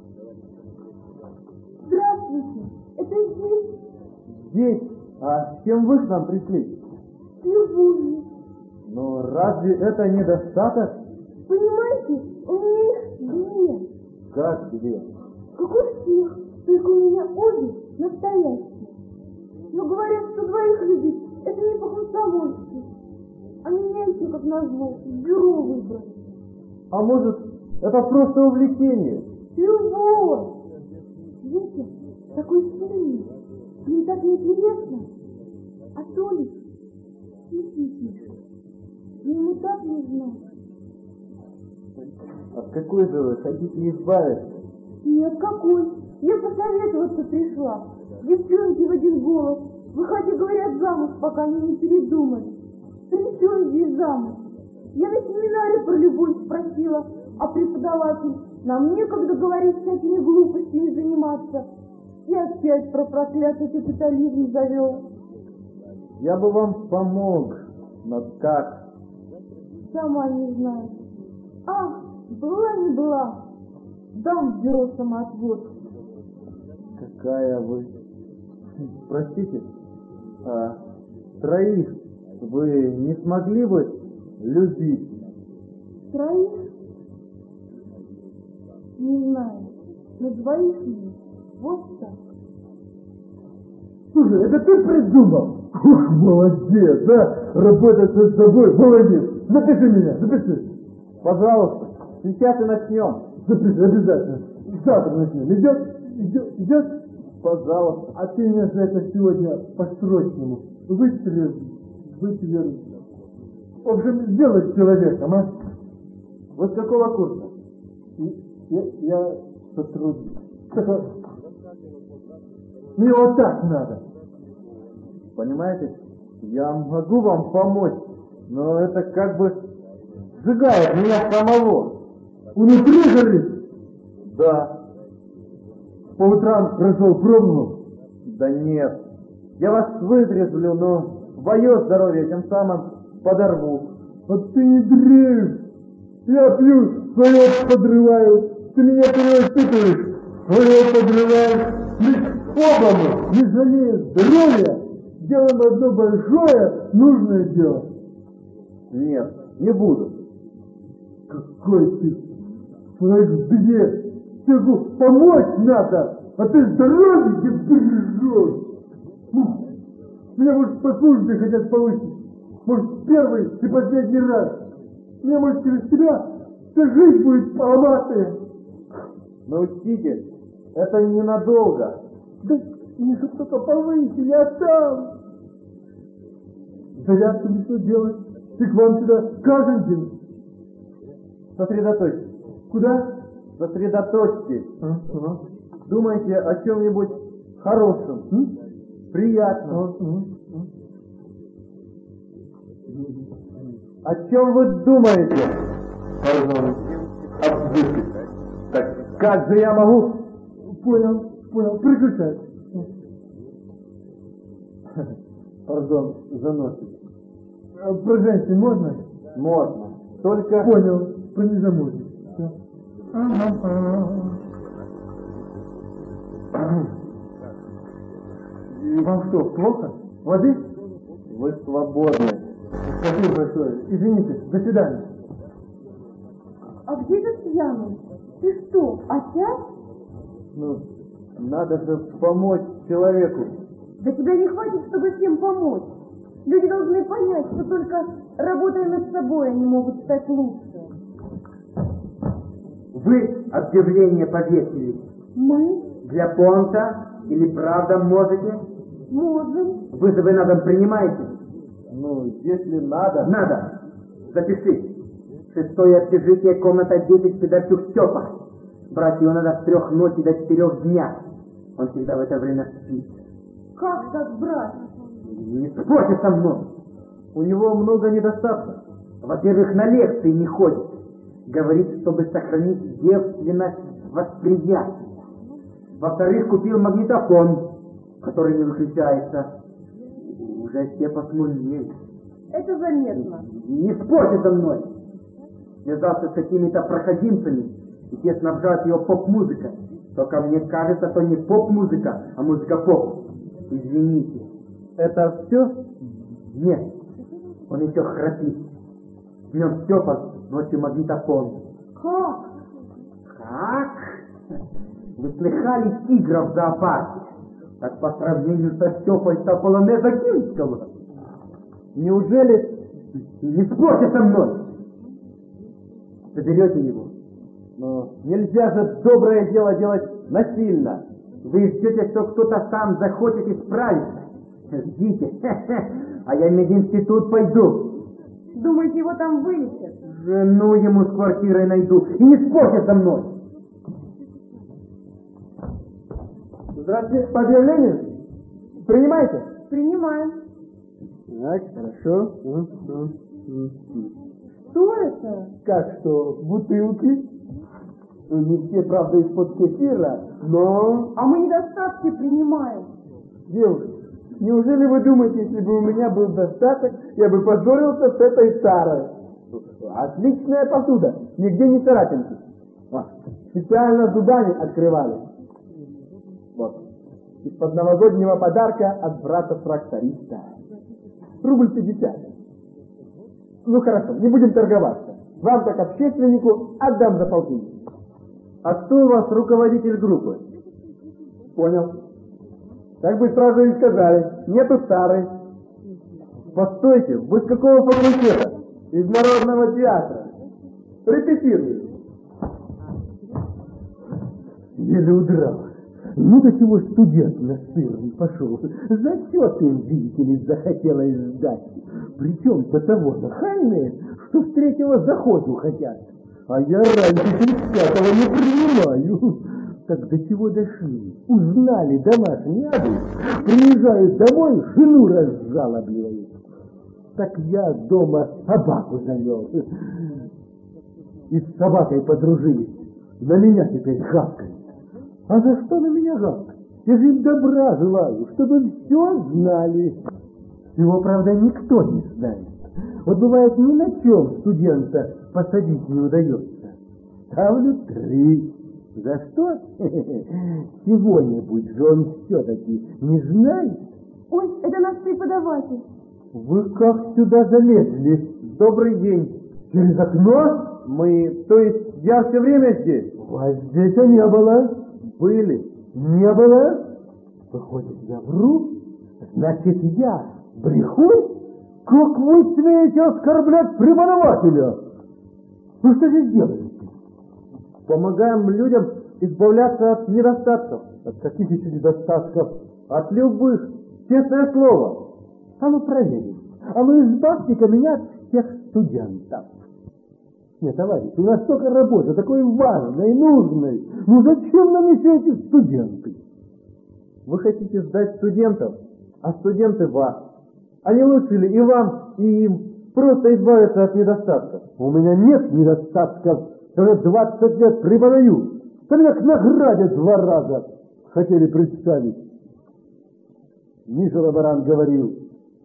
Здравствуйте. Это здесь? Здесь? А с чем вы к нам пришли? С любовью. Но разве это недостаток? Понимаете, у меня их 2. Как тебе? Как у всех. Только у меня обе настоящие. Но говорят, что 2 любить, это не по-комсомольски. А меня еще, как назло, в бюро выбрали. А может, это просто увлечение? Любовь! Видите, такой сильный. Мне так неинтересно. А то ли стихи пишет. Ему так нужно. От какой же вы хотите избавиться? Нет, какой? Я посоветоваться пришла. Девчонки в один голос. Выходи, говорят, замуж, пока они не передумали. При чем здесь замуж? Я на семинаре про любовь спросила, а преподаватель нам некогда говорить всякими глупостями заниматься. И опять про проклятый капитализм завел. Я бы вам помог, но как? Сама не знаю. А, была не была. Дам в бюро самоотвод. Какая вы? Простите, 3 вы не смогли бы любить? 3? Не знаю. Но 2 нет. Вот так. Слушай, это ты придумал? Ух, молодец, да? Работать над собой, молодец. Запиши меня, запиши. Пожалуйста, сейчас и начнем. Запиши, обязательно. Завтра начнем. Идет? Пожалуйста. А ты меня за это сегодня по-срочному выселишь. В общем, сделай человеком, а? Вы с какого курса? Я сотрудник. Мне вот так надо. Понимаете, я могу вам помочь, но это как бы сжигает меня самого. Внутри горит? Да. По утрам прошел, пробовал? Да нет. Я вас вытрезвлю, но свое здоровье тем самым подорву. Вот ты не дрейф. Я пью, свое подрываю. Ты меня перевоспитываешь, свое подрываешь. Оба мы, не жалея здоровья, делаем одно большое, нужное дело. Нет, не буду. Какой ты человек в беде. Человеку помочь надо, а ты здоровье не бережешь. Меня, может, по службе хотят повысить. Может, первый и последний раз. Меня, может, через тебя вся жизнь будет поломатая. Но учтите, это ненадолго. Да мне же только повысили, я сам. Зарядку не что делать. Ты к вам сюда каждый день. Сосредоточьтесь. Куда? Сосредоточьтесь. Думайте о чем-нибудь хорошем, приятном. О чем вы думаете? Пожалуй. Так как же я могу? Понял. Приключай. Пардон, заносит. Про женщин можно? Можно. Только... Понял, про незамужних. Все. И вам что, плохо? Воды? Вы свободны. Спасибо большое. Извините, до свидания. А где же пьяный? Ты что, опять? Ну, надо же помочь человеку. Да тебя не хватит, чтобы всем помочь. Люди должны понять, что только работая над собой они могут стать лучше. Вы объявление повесили. Мы Для понта или правда можете? можем. Вызовы на дом принимаете? Ну, если надо... Надо. Запиши. 6-е общежитие, комната 10, Федорчук Степа. Брать его надо с 3 ночи до 4 дня. Он всегда в это время спит. Как так, брат? Не спорьте со мной. У него много недостатков. Во-первых, на лекции не ходит. Говорит, чтобы сохранить девственность восприятия. Во-вторых, купил магнитофон, который не выключается. Уже все посмурнели. Это заметно. Не спорьте со мной. Связался с какими-то проходимцами, и те снабжают его поп-музыкой. Только мне кажется, то не поп-музыка, а музыка поп. Извините. Это все? Нет, он еще храпит. Днем Степа, ночью магнитофон. Как? Как? Вы слыхали тигра в зоопарке? Так по сравнению со Степой Полонеза Кинского. Неужели... Не спорьте со мной. Заберете его. Но нельзя же доброе дело делать насильно. Вы ждете, что кто-то сам захочет исправиться. Ждите. А я в мединститут пойду. Думаете, его там вылечат? Жену ему с квартирой найду. И не спорьте со мной. Здравствуйте, по объявлению? Принимаете? Принимаем. Так, хорошо. Что это? Как что, бутылки? Не все, правда, из-под кефира, но... А мы недостатки принимаем. Девушка, неужели вы думаете, если бы у меня был достаток, я бы позорился с этой тарой? Отличная посуда, нигде не царапинки. Вот. Специально зубами открывали. Вот. Из-под новогоднего подарка от брата-тракториста. Рубль 50. Ну хорошо, не будем торговаться. Вам, как общественнику, отдам за полтинник. А кто у вас руководитель группы? Понял. Так бы сразу и сказали. Нету старой. Постойте, вы с какого факультета? Из Народного театра. Репетирую. Еле удрал. Ну до чего студент настырный пошел. Зачет им, видите ли, захотелось сдать. Причем до того нахальные, что с 3-го заходу хотят. А я раньше 35-го не принимаю. Так до чего дошли? Узнали домашний адрес, приезжают домой, жену разжалобливают. Так я дома собаку завел. И с собакой подружились. На меня теперь гавкают. А за что на меня гавкают? Я же им добра желаю, чтобы все знали. Всего, правда, никто не знает. Вот бывает, ни на чем студента посадить не удается. Ставлю 3. За что? Чего-нибудь же он все-таки не знает. Ой, это наш преподаватель. Вы как сюда залезли? Добрый день. Через окно? Мы, то есть я все время здесь? Вас здесь не было. Были. Не было? Выходит, я вру? Значит, я брехун? Как вы смеете оскорблять преподавателя? Вы что здесь делаете? Помогаем людям избавляться от недостатков. От каких еще недостатков? От любых. Честное слово. А ну проверим. А ну избавьте-ка меня от всех студентов. Нет, товарищ, у нас столько работы, такой важной, нужной. Ну зачем нам еще эти студенты? Вы хотите сдать студентов, а студенты вас. А не лучше ли и вам, и им просто избавиться от недостатков? У меня нет недостатков. Я уже 20 лет преподаю. Да меня к награде 2 раза хотели представить. Миша Лаборант говорил.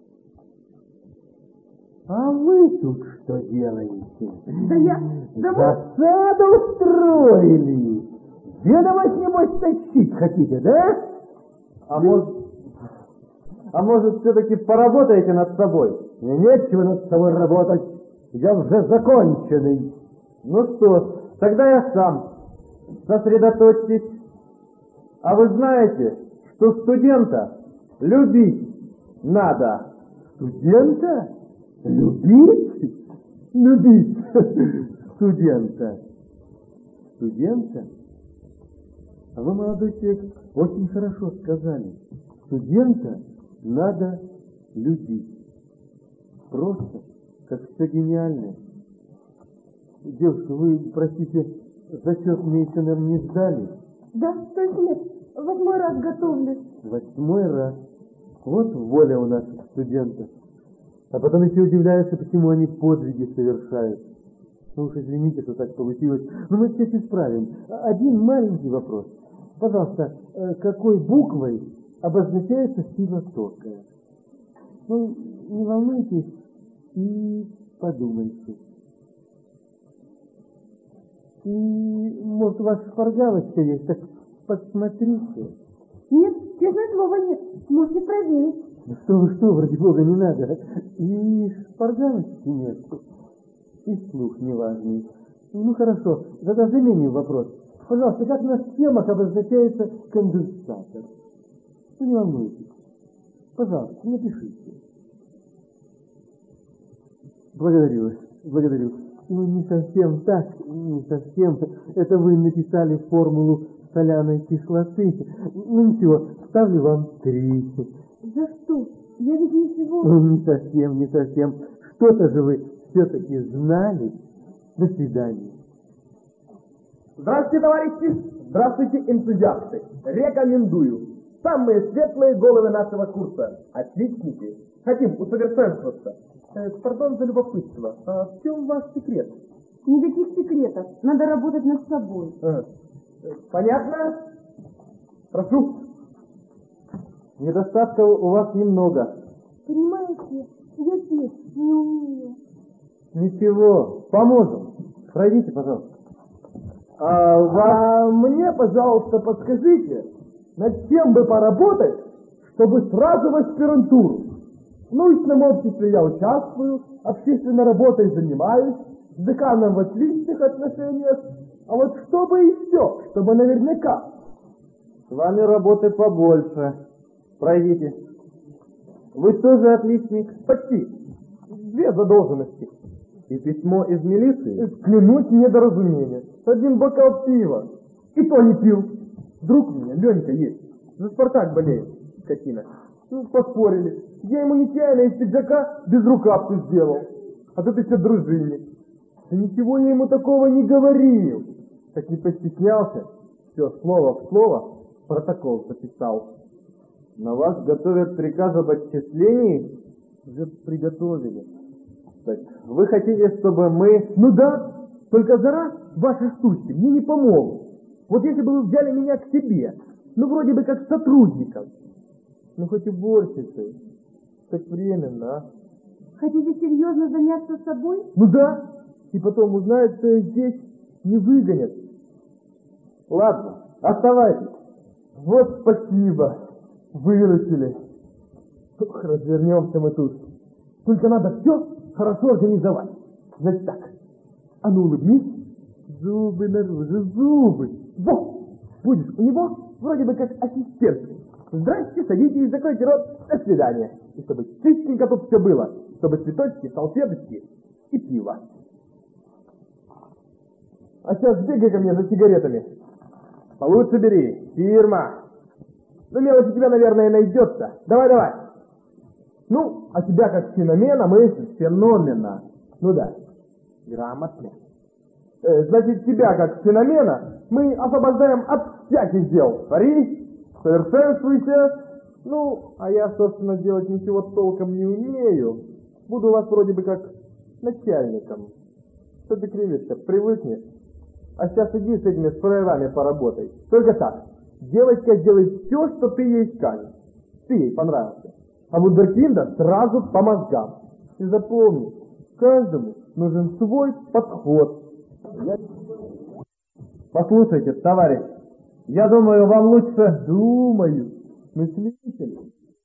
А вы тут что делаете? Да я... Да мы... Засаду устроили. Ведомость, небось, тащить хотите, да? А может, все-таки поработаете над собой? Мне нечего над собой работать. Я уже законченный. Ну что ж, тогда я сам. Сосредоточьтесь. А вы знаете, что студента любить надо? Студента? Любить? Любить студента. Студента? А вы, молодой человек, очень хорошо сказали. Студента надо любить. Просто, как все гениальное. Девушка, вы, простите, зачет мне еще, наверное, не сдали? Да, то есть нет, 8-й раз готовлюсь. 8-й раз. Вот воля у наших студентов. А потом еще удивляются, почему они подвиги совершают. Ну уж извините, что так получилось. Но мы все исправим. Один маленький вопрос. Пожалуйста, какой буквой обозначается сила тока? Ну, не волнуйтесь и подумайте. И, может, у вас шпаргалочка есть? Так посмотрите. Нет, честное слово, нет. Можете проверить. Ну что, ради бога, не надо. И шпаргалочки нет. И слух неважный. Ну хорошо, тогда заменим вопрос. Пожалуйста, как на схемах обозначается конденсатор? Ну, не волнуйтесь. Пожалуйста, напишите. Благодарю вас, благодарю. Ну, не совсем так, не совсем. Это вы написали формулу соляной кислоты. Ну, ничего, ставлю вам 3. За что? Я ведь ничего... Ну, не совсем, не совсем. Что-то же вы все-таки знали. До свидания. Здравствуйте, товарищи! Здравствуйте, энтузиасты! Рекомендую! Самые светлые головы нашего курса. Отличники! Хотим усовершенствоваться. Пардон за любопытство. А в чем ваш секрет? Никаких секретов. Надо работать над собой. Понятно? Прошу. Недостатков у вас немного. Понимаете, я петь не умею. Ничего, поможем. Пройдите, пожалуйста. А мне, пожалуйста, подскажите, над чем бы поработать, чтобы сразу в аспирантуру? В научном обществе я участвую, общественной работой занимаюсь, с деканом в отличных отношениях, а вот чтобы еще, чтобы наверняка. С вами работы побольше. Пройдите. Вы тоже отличник? Почти. 2 задолженности. И письмо из милиции? Клянусь, недоразумение. 1 бокал пива. И то не пил. Друг у меня, Ленька, есть. За «Спартак» болеет, скотина. Ну, поспорили. Я ему нечаянно из пиджака безрукавку сделал. А тут еще дружинник. Да ничего я ему такого не говорил. Так не постеснялся. Все, слово в слово, протокол записал. На вас готовят приказ об отчислении? Уже приготовили. Так, вы хотите, чтобы мы... Ну да, только за раз ваши штучки мне не помогут. Вот если бы вы взяли меня к себе, ну вроде бы как сотрудников. Ну хоть уборщицей. Так временно, а? Хотите серьезно заняться собой? Ну да, и потом узнают, что я здесь, не выгонят. Ладно, оставайтесь. Вот спасибо. Выручили. Ох, развернемся мы тут. Только надо все хорошо организовать. Значит так. А ну улыбнись. Зубы наружу, зубы. Во! Будешь у него вроде бы как ассистент. Здрасте, садитесь, закройте рот. До свидания. И чтобы чистенько тут все было. Чтобы цветочки, салфеточки и пиво. А сейчас бегай ко мне за сигаретами. Получше бери. Фирма. Ну, мелочь у тебя, наверное, найдется. Давай. Ну, а тебя как феномена мы... Феномена. Ну да. Грамотно. Значит, тебя как феномена мы освобождаем от всяких дел. Твори, совершенствуйся. Ну, а я, собственно, делать ничего толком не умею. Буду у вас вроде бы как начальником. Что ты кривишься, привыкнешь. А сейчас иди с этими спрейерами поработай. Только так. Девочка делает все, что ты ей скажешь. ты ей понравился. А вундеркинда сразу по мозгам. И запомни, каждому нужен свой подход. Послушайте, товарищ, я думаю, вам лучше мыслитель.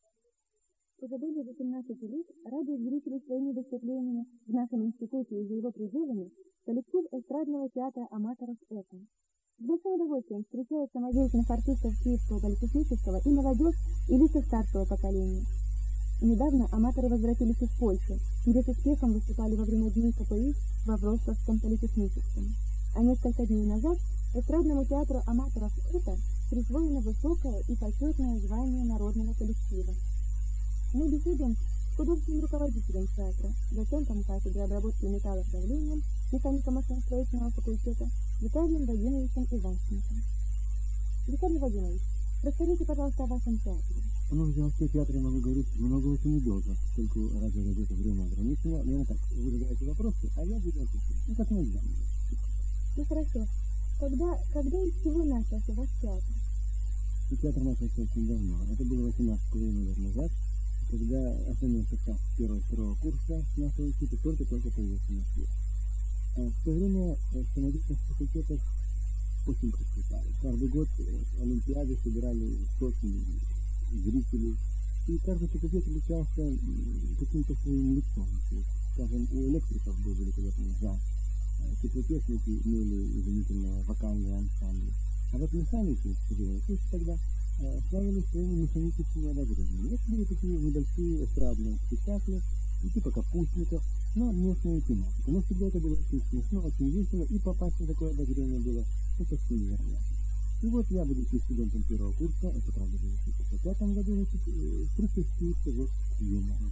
Уже более 18 лет радует зрителей своими выступлениями в нашем институте и за его пределами коллектив эстрадного театра аматоров «Это». С большим удовольствием встречают самодеятельных артистов Киевского политехнического и молодежь, и лица старшего поколения. Недавно аматоры возвратились из Польши, где с успехом выступали во время дней КПИ во Вроцлавском политехническом. А несколько дней назад эстрадному театру аматоров «Это» присвоено высокое и почетное звание народного коллектива. Мы беседуем с художественным руководителем театра, доцентом кафедры обработки металлов давлением, механико-машиностроительного факультета Виталием Вадимовичем Иванченко. Виталий Вадимович, расскажите, пожалуйста, о вашем театре. Ну, я в театре могу говорить много очень недолго, поскольку ради это время ограничено. Наверное, так, вы задаете вопросы, а я буду отвечать. Ну, как нельзя. Ну, хорошо. Когда и с чего начался ваш театр? Театр начался очень давно. Это было 18 лет назад, когда основной состав первого курса нашего института только появился на свет. В то время самодеятельность факультетов очень процветала. Каждый год олимпиады собирали сотни зрителей, и каждый факультет отличался каким-то своим лицом. То есть, скажем, у электриков был великолепный зал, теплотехники имели изумительные вокальные ансамбли, а вот механики, тогда славились своими механическими обозрениями. Это были такие небольшие эстрадные спектакли, типа капустников, но местные тематики. Но всегда это было очень смешно, очень весело, и попасть на такое обозрение было почти невероятно. И вот я, будучи студентом первого курса, это правда было в 1905 году, причастился вот к юмору.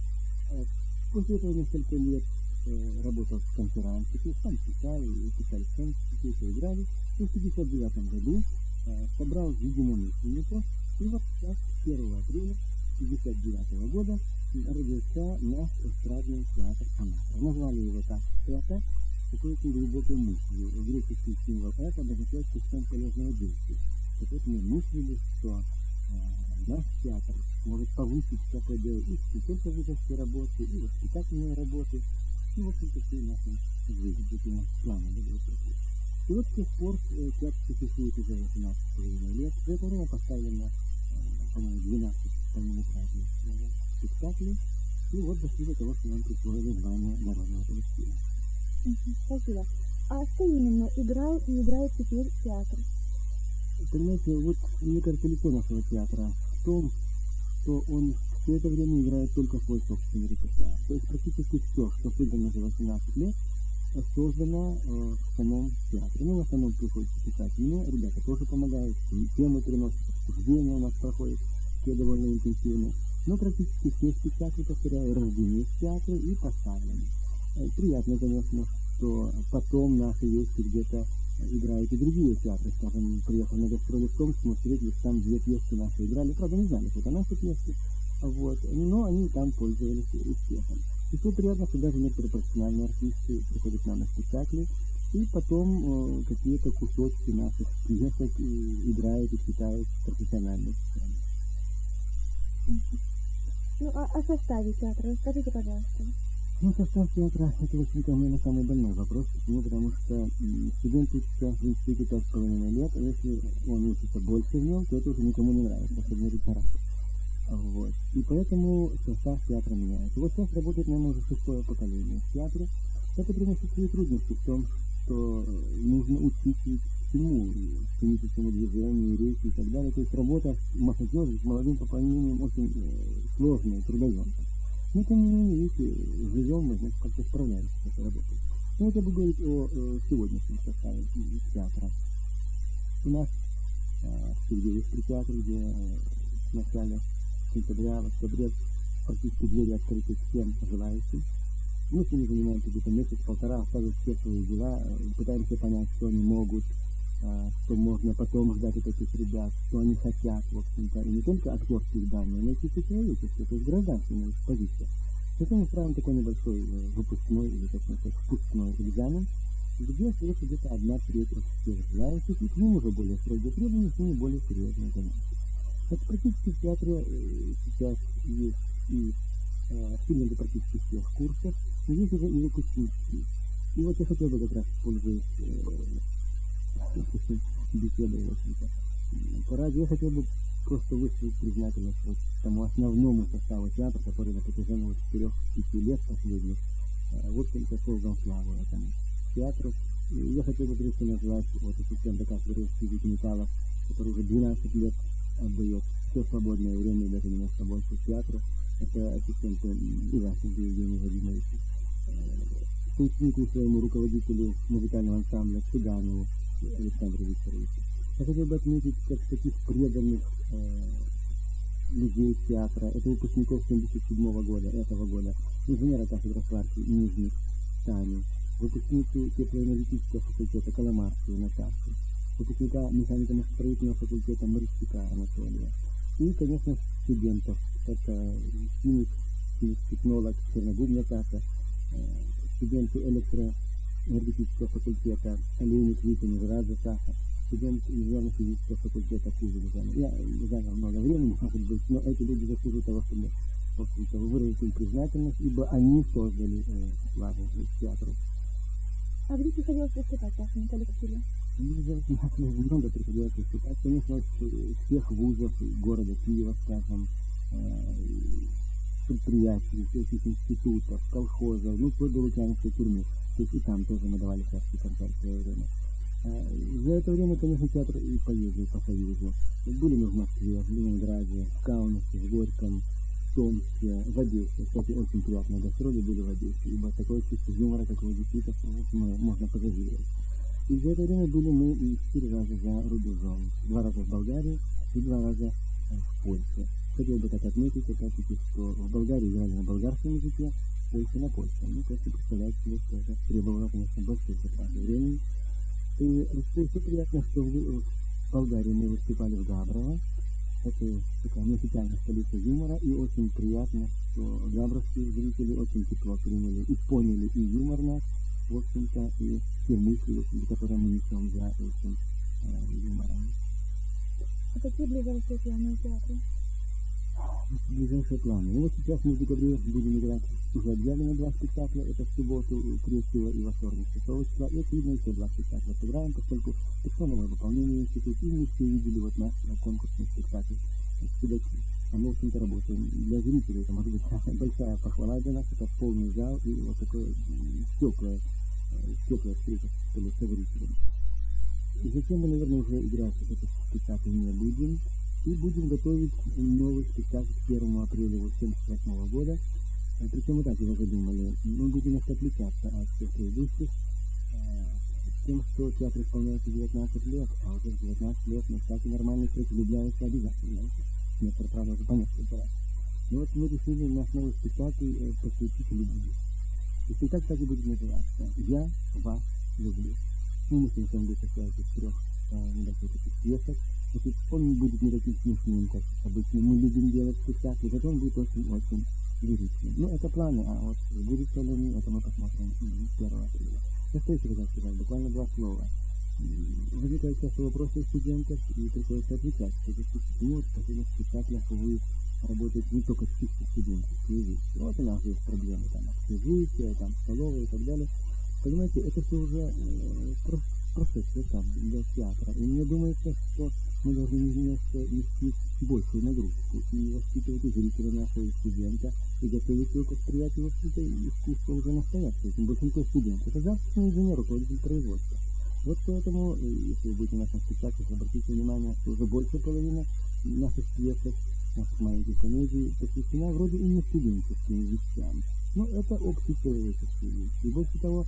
После этого несколько лет работал в конферансах, сам писал, писали сценки, все играли. И в 1959 году собрал единомышленников, и вот так, 1 апреля 1959 года родился наш эстрадный театр аматоров. Назвали его так «Это» какой-то глубокой мыслью. Греческий символ «это» обозначает систему полезного действия. Так вот мы мыслили, что наш театр может повысить всякое дело и не только выжившие работы, и воспитательные работы, и вот такие наши жизни, такие наши планы были. И вот с тех пор театр существует уже 18,5 лет. В это время поставлено, по-моему, 12 полнометражных спектаклей. И вот дошли до того, что нам присвоили звание народного коллектива. Спасибо. А что именно играет и играет теперь театр? Понимаете, вот мне кажется, лицо нашего театра в том, что он все это время играет только свой собственный репертуар. То есть практически все, что создано за 18 лет, создано в самом театре. Ну, в основном приходится писать мне, ребята тоже помогают, темы переносят, обсуждения у нас проходят, все довольно интенсивно. Но практически все спектакли, повторяю, рождены в театре и поставлены. Приятно, конечно, что потом наши вещи где-то играют и другие театры. Скажем, приехал на гастроли в Томск, мы встретились, там 2 пьесы наши играли. Правда, не знали, что это наши пьесы. Вот. Но они там пользовались успехом. И что приятно, что даже некоторые профессиональные артисты приходят к нам на спектакли, и потом какие-то кусочки наших пьесок играют и читают профессиональные сцены. Ну, о составе театра расскажите, пожалуйста. Ну, состав театра, это, в общем-то, наверное, самый больной вопрос. Почему? Потому что студент учится в институте 5,5 лет, а если он учится больше в нем, то это уже никому не нравится, особенно репетитору. Вот. И поэтому состав театра меняется. Вот сейчас работает, наверное, уже 6-е поколение в театре. Это приносит свои трудности в том, что нужно учить всему, сценическому движению, речи и так далее. То есть работа с молодежью, с молодым пополнением очень сложная и трудоемкая. Но тем не менее, видите, живем мы, значит, как-то справляемся с этой работой. Но вот я буду говорить о сегодняшнем составе театра. У нас всегда есть при театре, где в начале сентября, в октябре практически двери открыты всем желающим. Мы с ними занимаемся где-то месяц-полтора, оставив все свои дела, пытаемся понять, что они могут, что можно потом ждать от этих ребят, что они хотят, в общем-то, и не только актерских данных, но и чисто человеческих, то есть гражданственная позиция. Затем мы устраиваем такой небольшой выпускной, или точнее сказать, впускной экзамен, где остается где-то 1/3 от всех желающих, и к ним уже более строгие требования, с ними более серьезные занятия. Это практически в театре сейчас есть и фильмы для практически всех курсов, но есть уже и выпускники. И вот я хотел бы как раз, пользуясь беседой, в общем-то, по радио, я хотел бы просто высказать признательность вот тому основному составу театра, который на протяжении вот 4-5 лет последних, в общем-то, создал славу этому театру. И я хотел бы прежде назвать вот ассистента кафедры физики металлов, который уже 12 лет отдает все свободное время, даже немножко больше театру. Это ассистент Ивашенко Евгений Владимирович. Ученику своему руководителю музыкального ансамбля Цыганову Александру Викторовичу. Я хотел бы отметить, как таких преданных людей театра, это выпускников 1977 года, этого года, инженера кафедры сварки Нижник Таню, выпускницу теплоэнергетического факультета Коломарскую Наташу, выпускника механико-машиностроительного факультета Морщика Анатолия. И, конечно, студентов. Это химик-технолог Черногуб Наташа, студенты электроэнергетического факультета Олейник Витин Радза Саша, студент инженерно-физического факультета Кузова. Я занял много времени, может быть, но эти люди заслуживают того, чтобы, в общем-то, выразить им признательность, ибо они создали славу театру. А где приходилось выступать вашему коллективу? Много приходилось выступать. Конечно, от всех вузов города Киева, скажем, предприятий, всяких институтов, колхозов, ну, вплоть до Лукьяновской тюрьмы. То есть и там тоже мы давали всякие концерты в свое время. За это время, конечно, театр и поездил по Союзу. Были мы в Москве, в Ленинграде, в Каунасе, в Горьком, в Томске, в Одессе. Кстати, очень приятные гастроли были в Одессе, ибо такое чувство юмора, как у дефитов, можно позавидовать. И за это время были мы 4 раза за рубежом. 2 раза в Болгарии и 2 раза в Польше. Хотел бы так отметить, опять-таки, что в Болгарии играли на болгарском языке, в Польше на польском. Ну, просто представляете себе, что это требовало, конечно, больших затрат времени. И очень приятно, что в Болгарии мы выступали в Габрово. Это такая неофициальная столица юмора, и очень приятно, что габровские зрители очень тепло приняли и поняли и юмор наш, в общем-то, и те мысли, в общем-то, которые мы несем за этим юмором. А какие ближайшие планы театра? Ближайшие планы. Ну вот сейчас мы в декабре будем играть уже объявлено 2 спектакля. Это в субботу, 3 и во вторник 6 числа. И очевидно еще 2 спектакля сыграем, поскольку пришло новое выполнение института, и мы все видели вот наш конкурсный спектакль «Судаки». А мы, в общем-то, работаем для зрителей. Это может быть большая похвала для нас. Это полный зал и вот такое теплая встреча со зрителями. И затем мы, наверное, уже играть этот спектакль не будем. И будем готовить новый спектакль к 1 апреля 1978 года. Причем мы так его задумали. Мы будем немножко отличаться от всех предыдущих тем, что театр исполняется 19 лет, а уже в 19 лет на всякий нормальный человек влюбляется обязательно. Некоторые, правда, уже по несколько раз. Но вот мы решили наш новый спектакль посвятить любви. И спектакль так и будет называться «Я вас люблю». Мы мыслим, что он будет состоять из 3 небольших таких пьесок. Значит, он не будет никаким смешным, как обычно мы любим делать спектакли, зато он будет очень-очень лиричным. Ну, это планы, а вот будет ли они, это мы посмотрим 1 апреля. Я что еще хотел сказать, буквально 2 слова. Возникают часто вопросы студентов, и приходится отвечать, что почему в последних спектаклях вы работаете не только чисто студенческие вещи. Вот у нас есть проблемы, там, общежития, там, столовые и так далее. Понимаете, это все уже прошедший этап для театра. И мне думается, что мы должны немножко нести большую нагрузку и воспитывать и зрителя нашего, и студента, и готовить его к восприятию, в общем-то, искусства уже настоящего. Тем большинство студентов. Это завтрашний инженер, руководитель производства. Вот поэтому, если вы будете на нашем спектакле, обратите внимание, что уже большая половина наших пьесок, наших маленьких комедий посвящена вроде и не студенческим вещам. Но это общечеловеческие вещи. И больше того,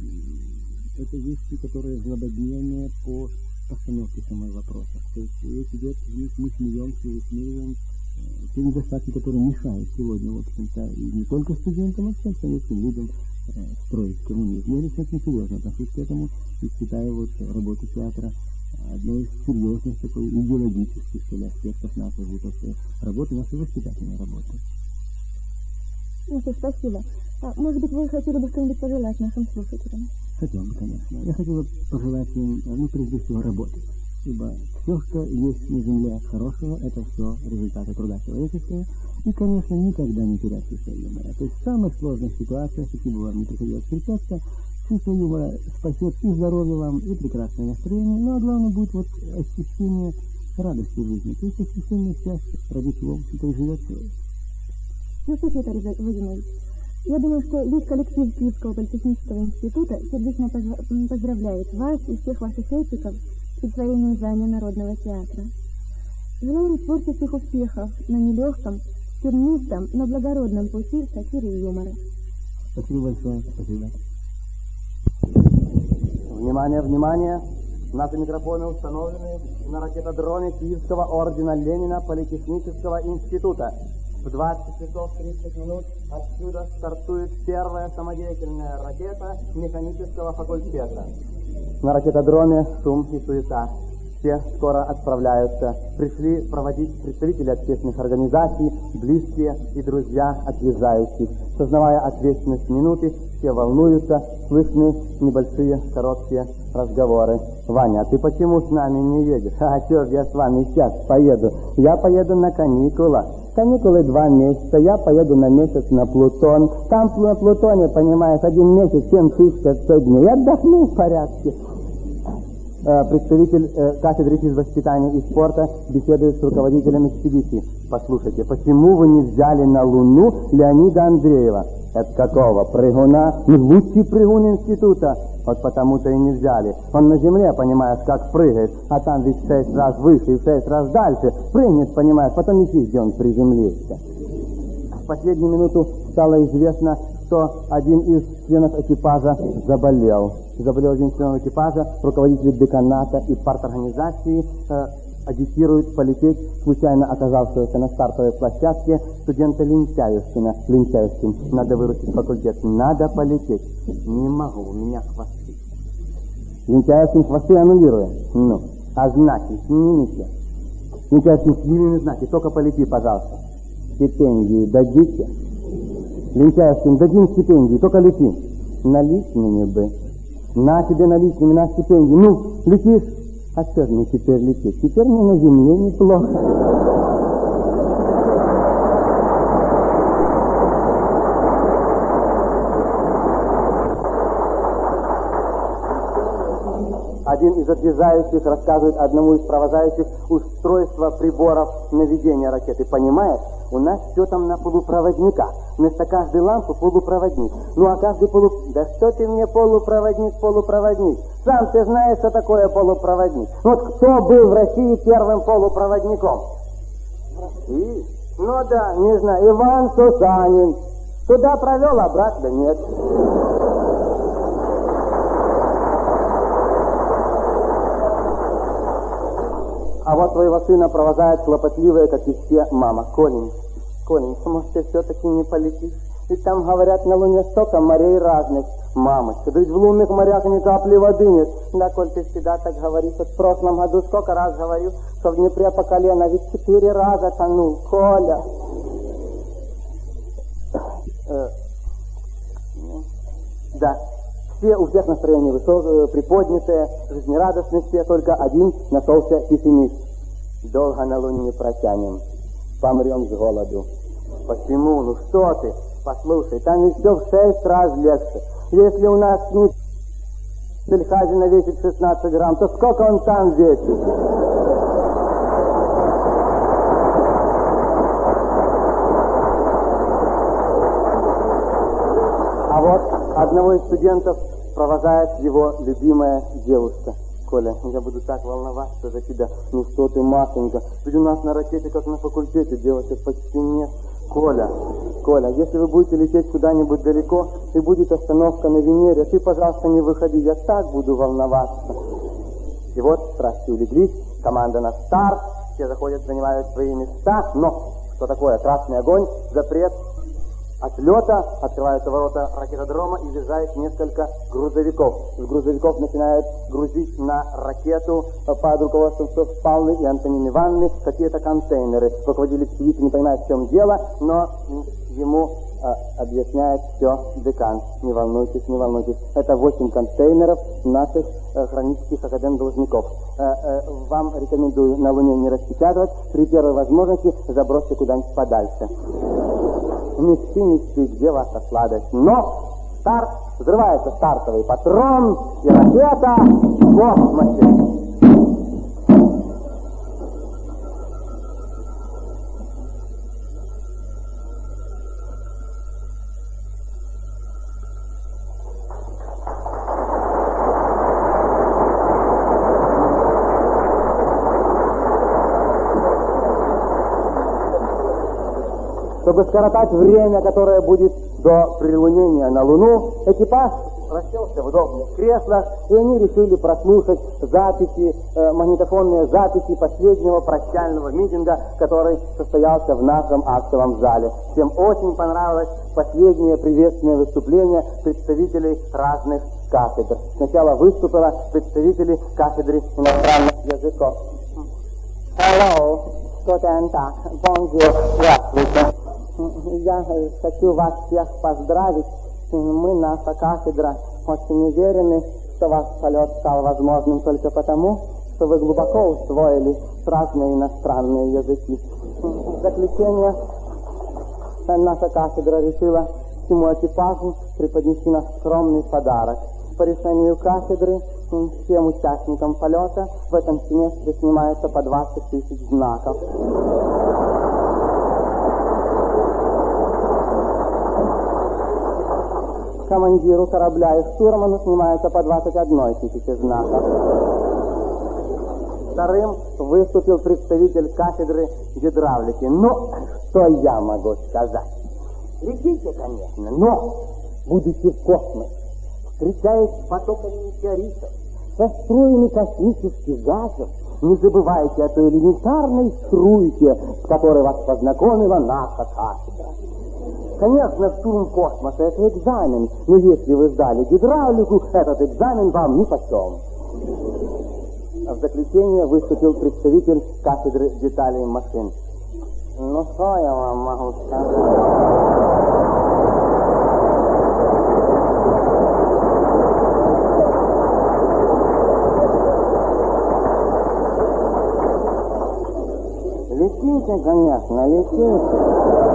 это вещи, которые злободневные по постановке самой вопроса. То есть речь идет, мы смеемся и высмеиваем те недостатки, которые мешают сегодня, в общем-то, и не только студентам, а всем советским людям строить коммунизм. Я лично очень серьезно отношусь к этому и считаю вот работу театра одной из серьезных такой идеологических, что ли, аспектов нашей работы, нашей воспитательной работы. Ну что, спасибо. А может быть, вы хотели бы что-нибудь пожелать нашим слушателям? Хотел бы, конечно. Я хотел бы пожелать им, прежде всего, работать. ибо все, что есть на земле хорошего, это все результаты труда человеческого, и, конечно, никогда не терять чувство юмора. То есть в самых сложных ситуациях, какие бы вам не приходилось встречаться, чувство юмора спасет и здоровье вам, и прекрасное настроение, ну а главное будет вот ощущение радости в жизни, то есть ощущение счастья, ради чего все-то и живет человек. Ну что, Федор Владимирович, я думаю, что весь коллектив Киевского политехнического института сердечно поздравляет вас и всех ваших летчиков с присвоением звания Народного театра. Желаем творческих успехов на нелегком, тернистом, но благородном пути сатиры и юмора. Спасибо большое. Спасибо. Внимание, внимание! Наши микрофоны установлены на ракетодроме Киевского ордена Ленина Политехнического института. В 20 часов 30 минут отсюда стартует первая самодеятельная ракета механического факультета. На ракетодроме шум и суета. Все скоро отправляются. Пришли проводить представители общественных организаций, близкие и друзья отъезжающих. Сознавая ответственность минуты, все волнуются, слышны небольшие короткие разговоры. «Ваня, а ты почему с нами не едешь?» «А чё ж я с вами сейчас поеду? Я поеду на каникулы. Каникулы 2 месяца, я поеду на месяц на Плутон. Там на Плутоне, понимаешь, 1 месяц, 7500 дней. Я отдохну в порядке». Представитель кафедры физвоспитания и спорта беседует с руководителем экспедиции. «Послушайте, почему вы не взяли на Луну Леонида Андреева?» «Это какого? Прыгуна? Ну, лучший прыгун института». «Вот потому-то и не взяли. Он на земле, понимаешь, как прыгает, а там ведь 6 раз выше и 6 раз дальше. Прыгнет, понимаешь, потом ищи, где он приземлился». В последнюю минуту стало известно, что один из членов экипажа заболел. Заболел один член экипажа, руководитель деканата и парторганизации агитируют полететь случайно оказавшегося на стартовой площадке студента Лентяевскина. Лентяевскин, надо выручить факультет, надо полететь. Не могу, у меня хвосты. Лентяевскин хвосты аннулирует. Ну, а знаки снимите. Лентяевскин снимите знаки, только полети, пожалуйста. Стипендию дадите? Лентяевскин, дадим стипендию, только лети. Наличными бы. На тебе наличными, на стипендию. Ну, летишь. А что же мне теперь лететь? Теперь мне на земле неплохо. Один из отъезжающих рассказывает одному из провожающих устройство приборов наведения ракеты. Понимаешь, у нас все там на полупроводниках. Вместо каждой лампы полупроводник. Ну а каждый Да что ты мне полупроводник? Сам ты знаешь, что такое полупроводник. Вот кто был в России первым полупроводником? В России? Ну да, не знаю, Иван Сусанин. Туда провел, обратно нет. А вот твоего сына провожает хлопотливая, как и все, мама. Коленька, может, ты все-таки не полетишь? Ведь там, говорят, на Луне столько морей разных. Мамочка, да ведь в лунных морях ни капли воды нет. Да, коль ты всегда так говоришь, вот в прошлом году сколько раз говорю, что в Днепре по колено, ведь 4 раза тонул. Коля. Да. Все, у всех настроение приподнятое, жизнерадостные все, только один нашелся пессимист. Долго на Луне не протянем, помрем с голоду. Почему? Ну что ты? Послушай, там ведь все в 6 раз легче. Если у нас Сельхазина весит 16 грамм, то сколько он там весит? А вот одного из студентов провожает его любимая девушка. Коля, я буду так волноваться за тебя. Ну что ты, Машенька, ведь у нас на ракете, как на факультете, девочек почти нет. Коля, если вы будете лететь куда-нибудь далеко, и будет остановка на Венере, ты, пожалуйста, не выходи, я так буду волноваться. И вот страсти улеглись, команда на старт, все заходят, занимают свои места, но что такое? Красный огонь, запрет отлета, открываются ворота ракетодрома и въезжает несколько грузовиков. С грузовиков начинают грузить на ракету под руководством Павлы и Антонины Ивановны какие-то контейнеры. Руководитель экспедиции не понимает, в чем дело, но ему Объясняет все декан. Не волнуйтесь, не волнуйтесь. Это 8 контейнеров наших хронических академ-должников. Вам рекомендую на Луне не распечатывать. При первой возможности забросьте куда-нибудь подальше. Нести, где ваша сладость. Но старт, взрывается стартовый патрон, и ракета в космосе. Чтобы скоротать время, которое будет до прилунения на Луну, экипаж расселся в удобных креслах, и они решили прослушать записи, магнитофонные записи последнего прощального митинга, который состоялся в нашем актовом зале. Всем очень понравилось последнее приветственное выступление представителей разных кафедр. Сначала выступили представители кафедры иностранных языков. Hello, guten Tag, bonjour, здравствуйте. Я хочу вас всех поздравить. Мы, наша кафедра, очень уверены, что ваш полет стал возможным только потому, что вы глубоко усвоили разные иностранные языки. В заключение, наша кафедра решила всему экипажу преподнести наш скромный подарок. По решению кафедры всем участникам полета в этом семестре снимается по 20 000 знаков. Командиру корабля и штурману снимается по 21 000 знаков. Вторым выступил представитель кафедры гидравлики. Ну, что я могу сказать? Летите, конечно, но, будучи в космосе, встречаясь с потоками метеоритов, со струями космических газов, не забывайте о той элементарной струйке, с которой вас познакомила наша кафедра. Конечно, штурм космоса — это экзамен, но если вы сдали гидравлику, этот экзамен вам нипочем. В заключение выступил представитель кафедры деталей машин. Ну, что я вам могу сказать? Летите, конечно, летите.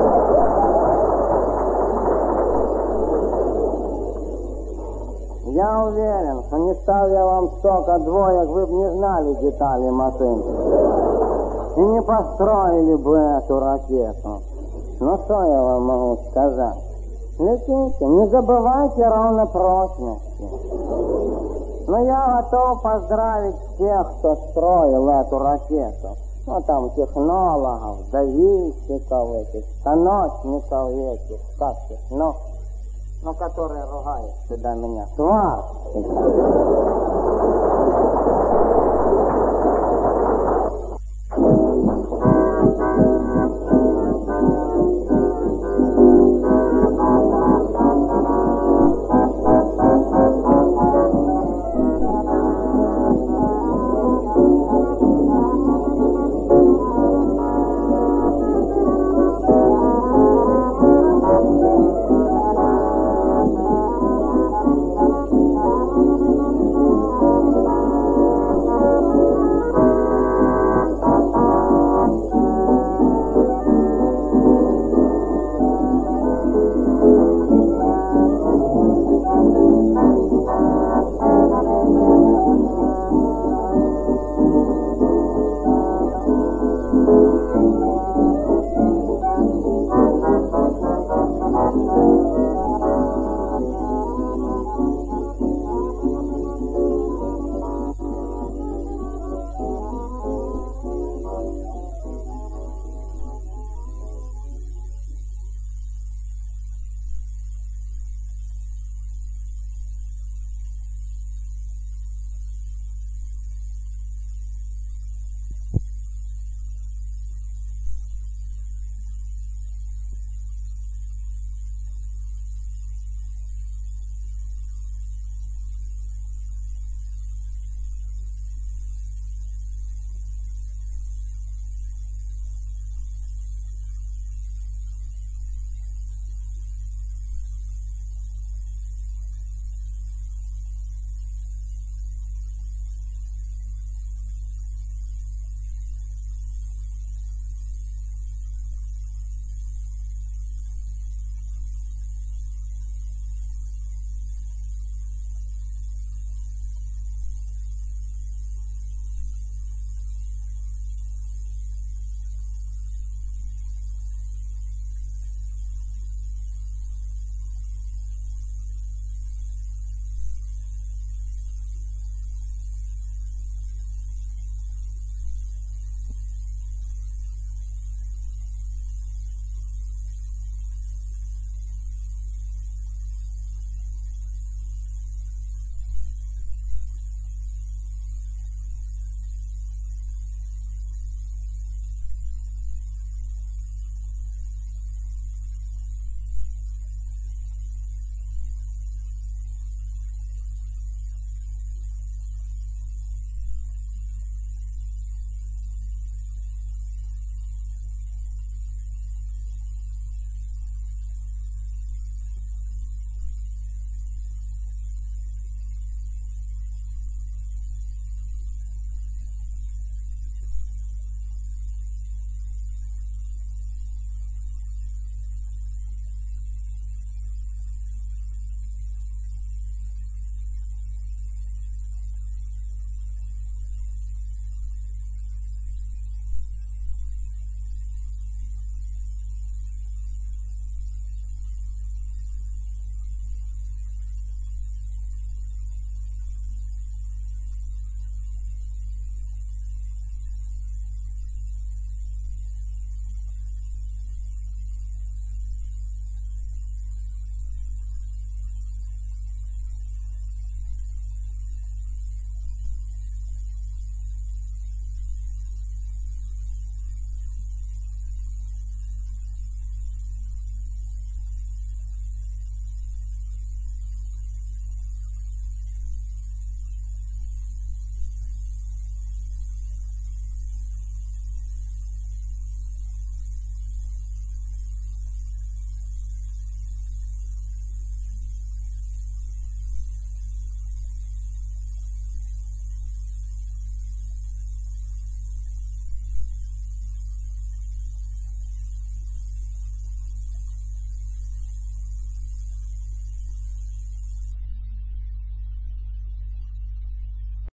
Я уверен, что не стал я вам столько двоек, вы бы не знали детали машин. И не построили бы эту ракету. Ну, что я вам могу сказать? Летите, не забывайте ровно прочности. Но я готов поздравить всех, кто строил эту ракету. Ну, там технологов, зависчиков этих, станочников этих, как их, ну, которые ругают сюда меня. Сварщиков.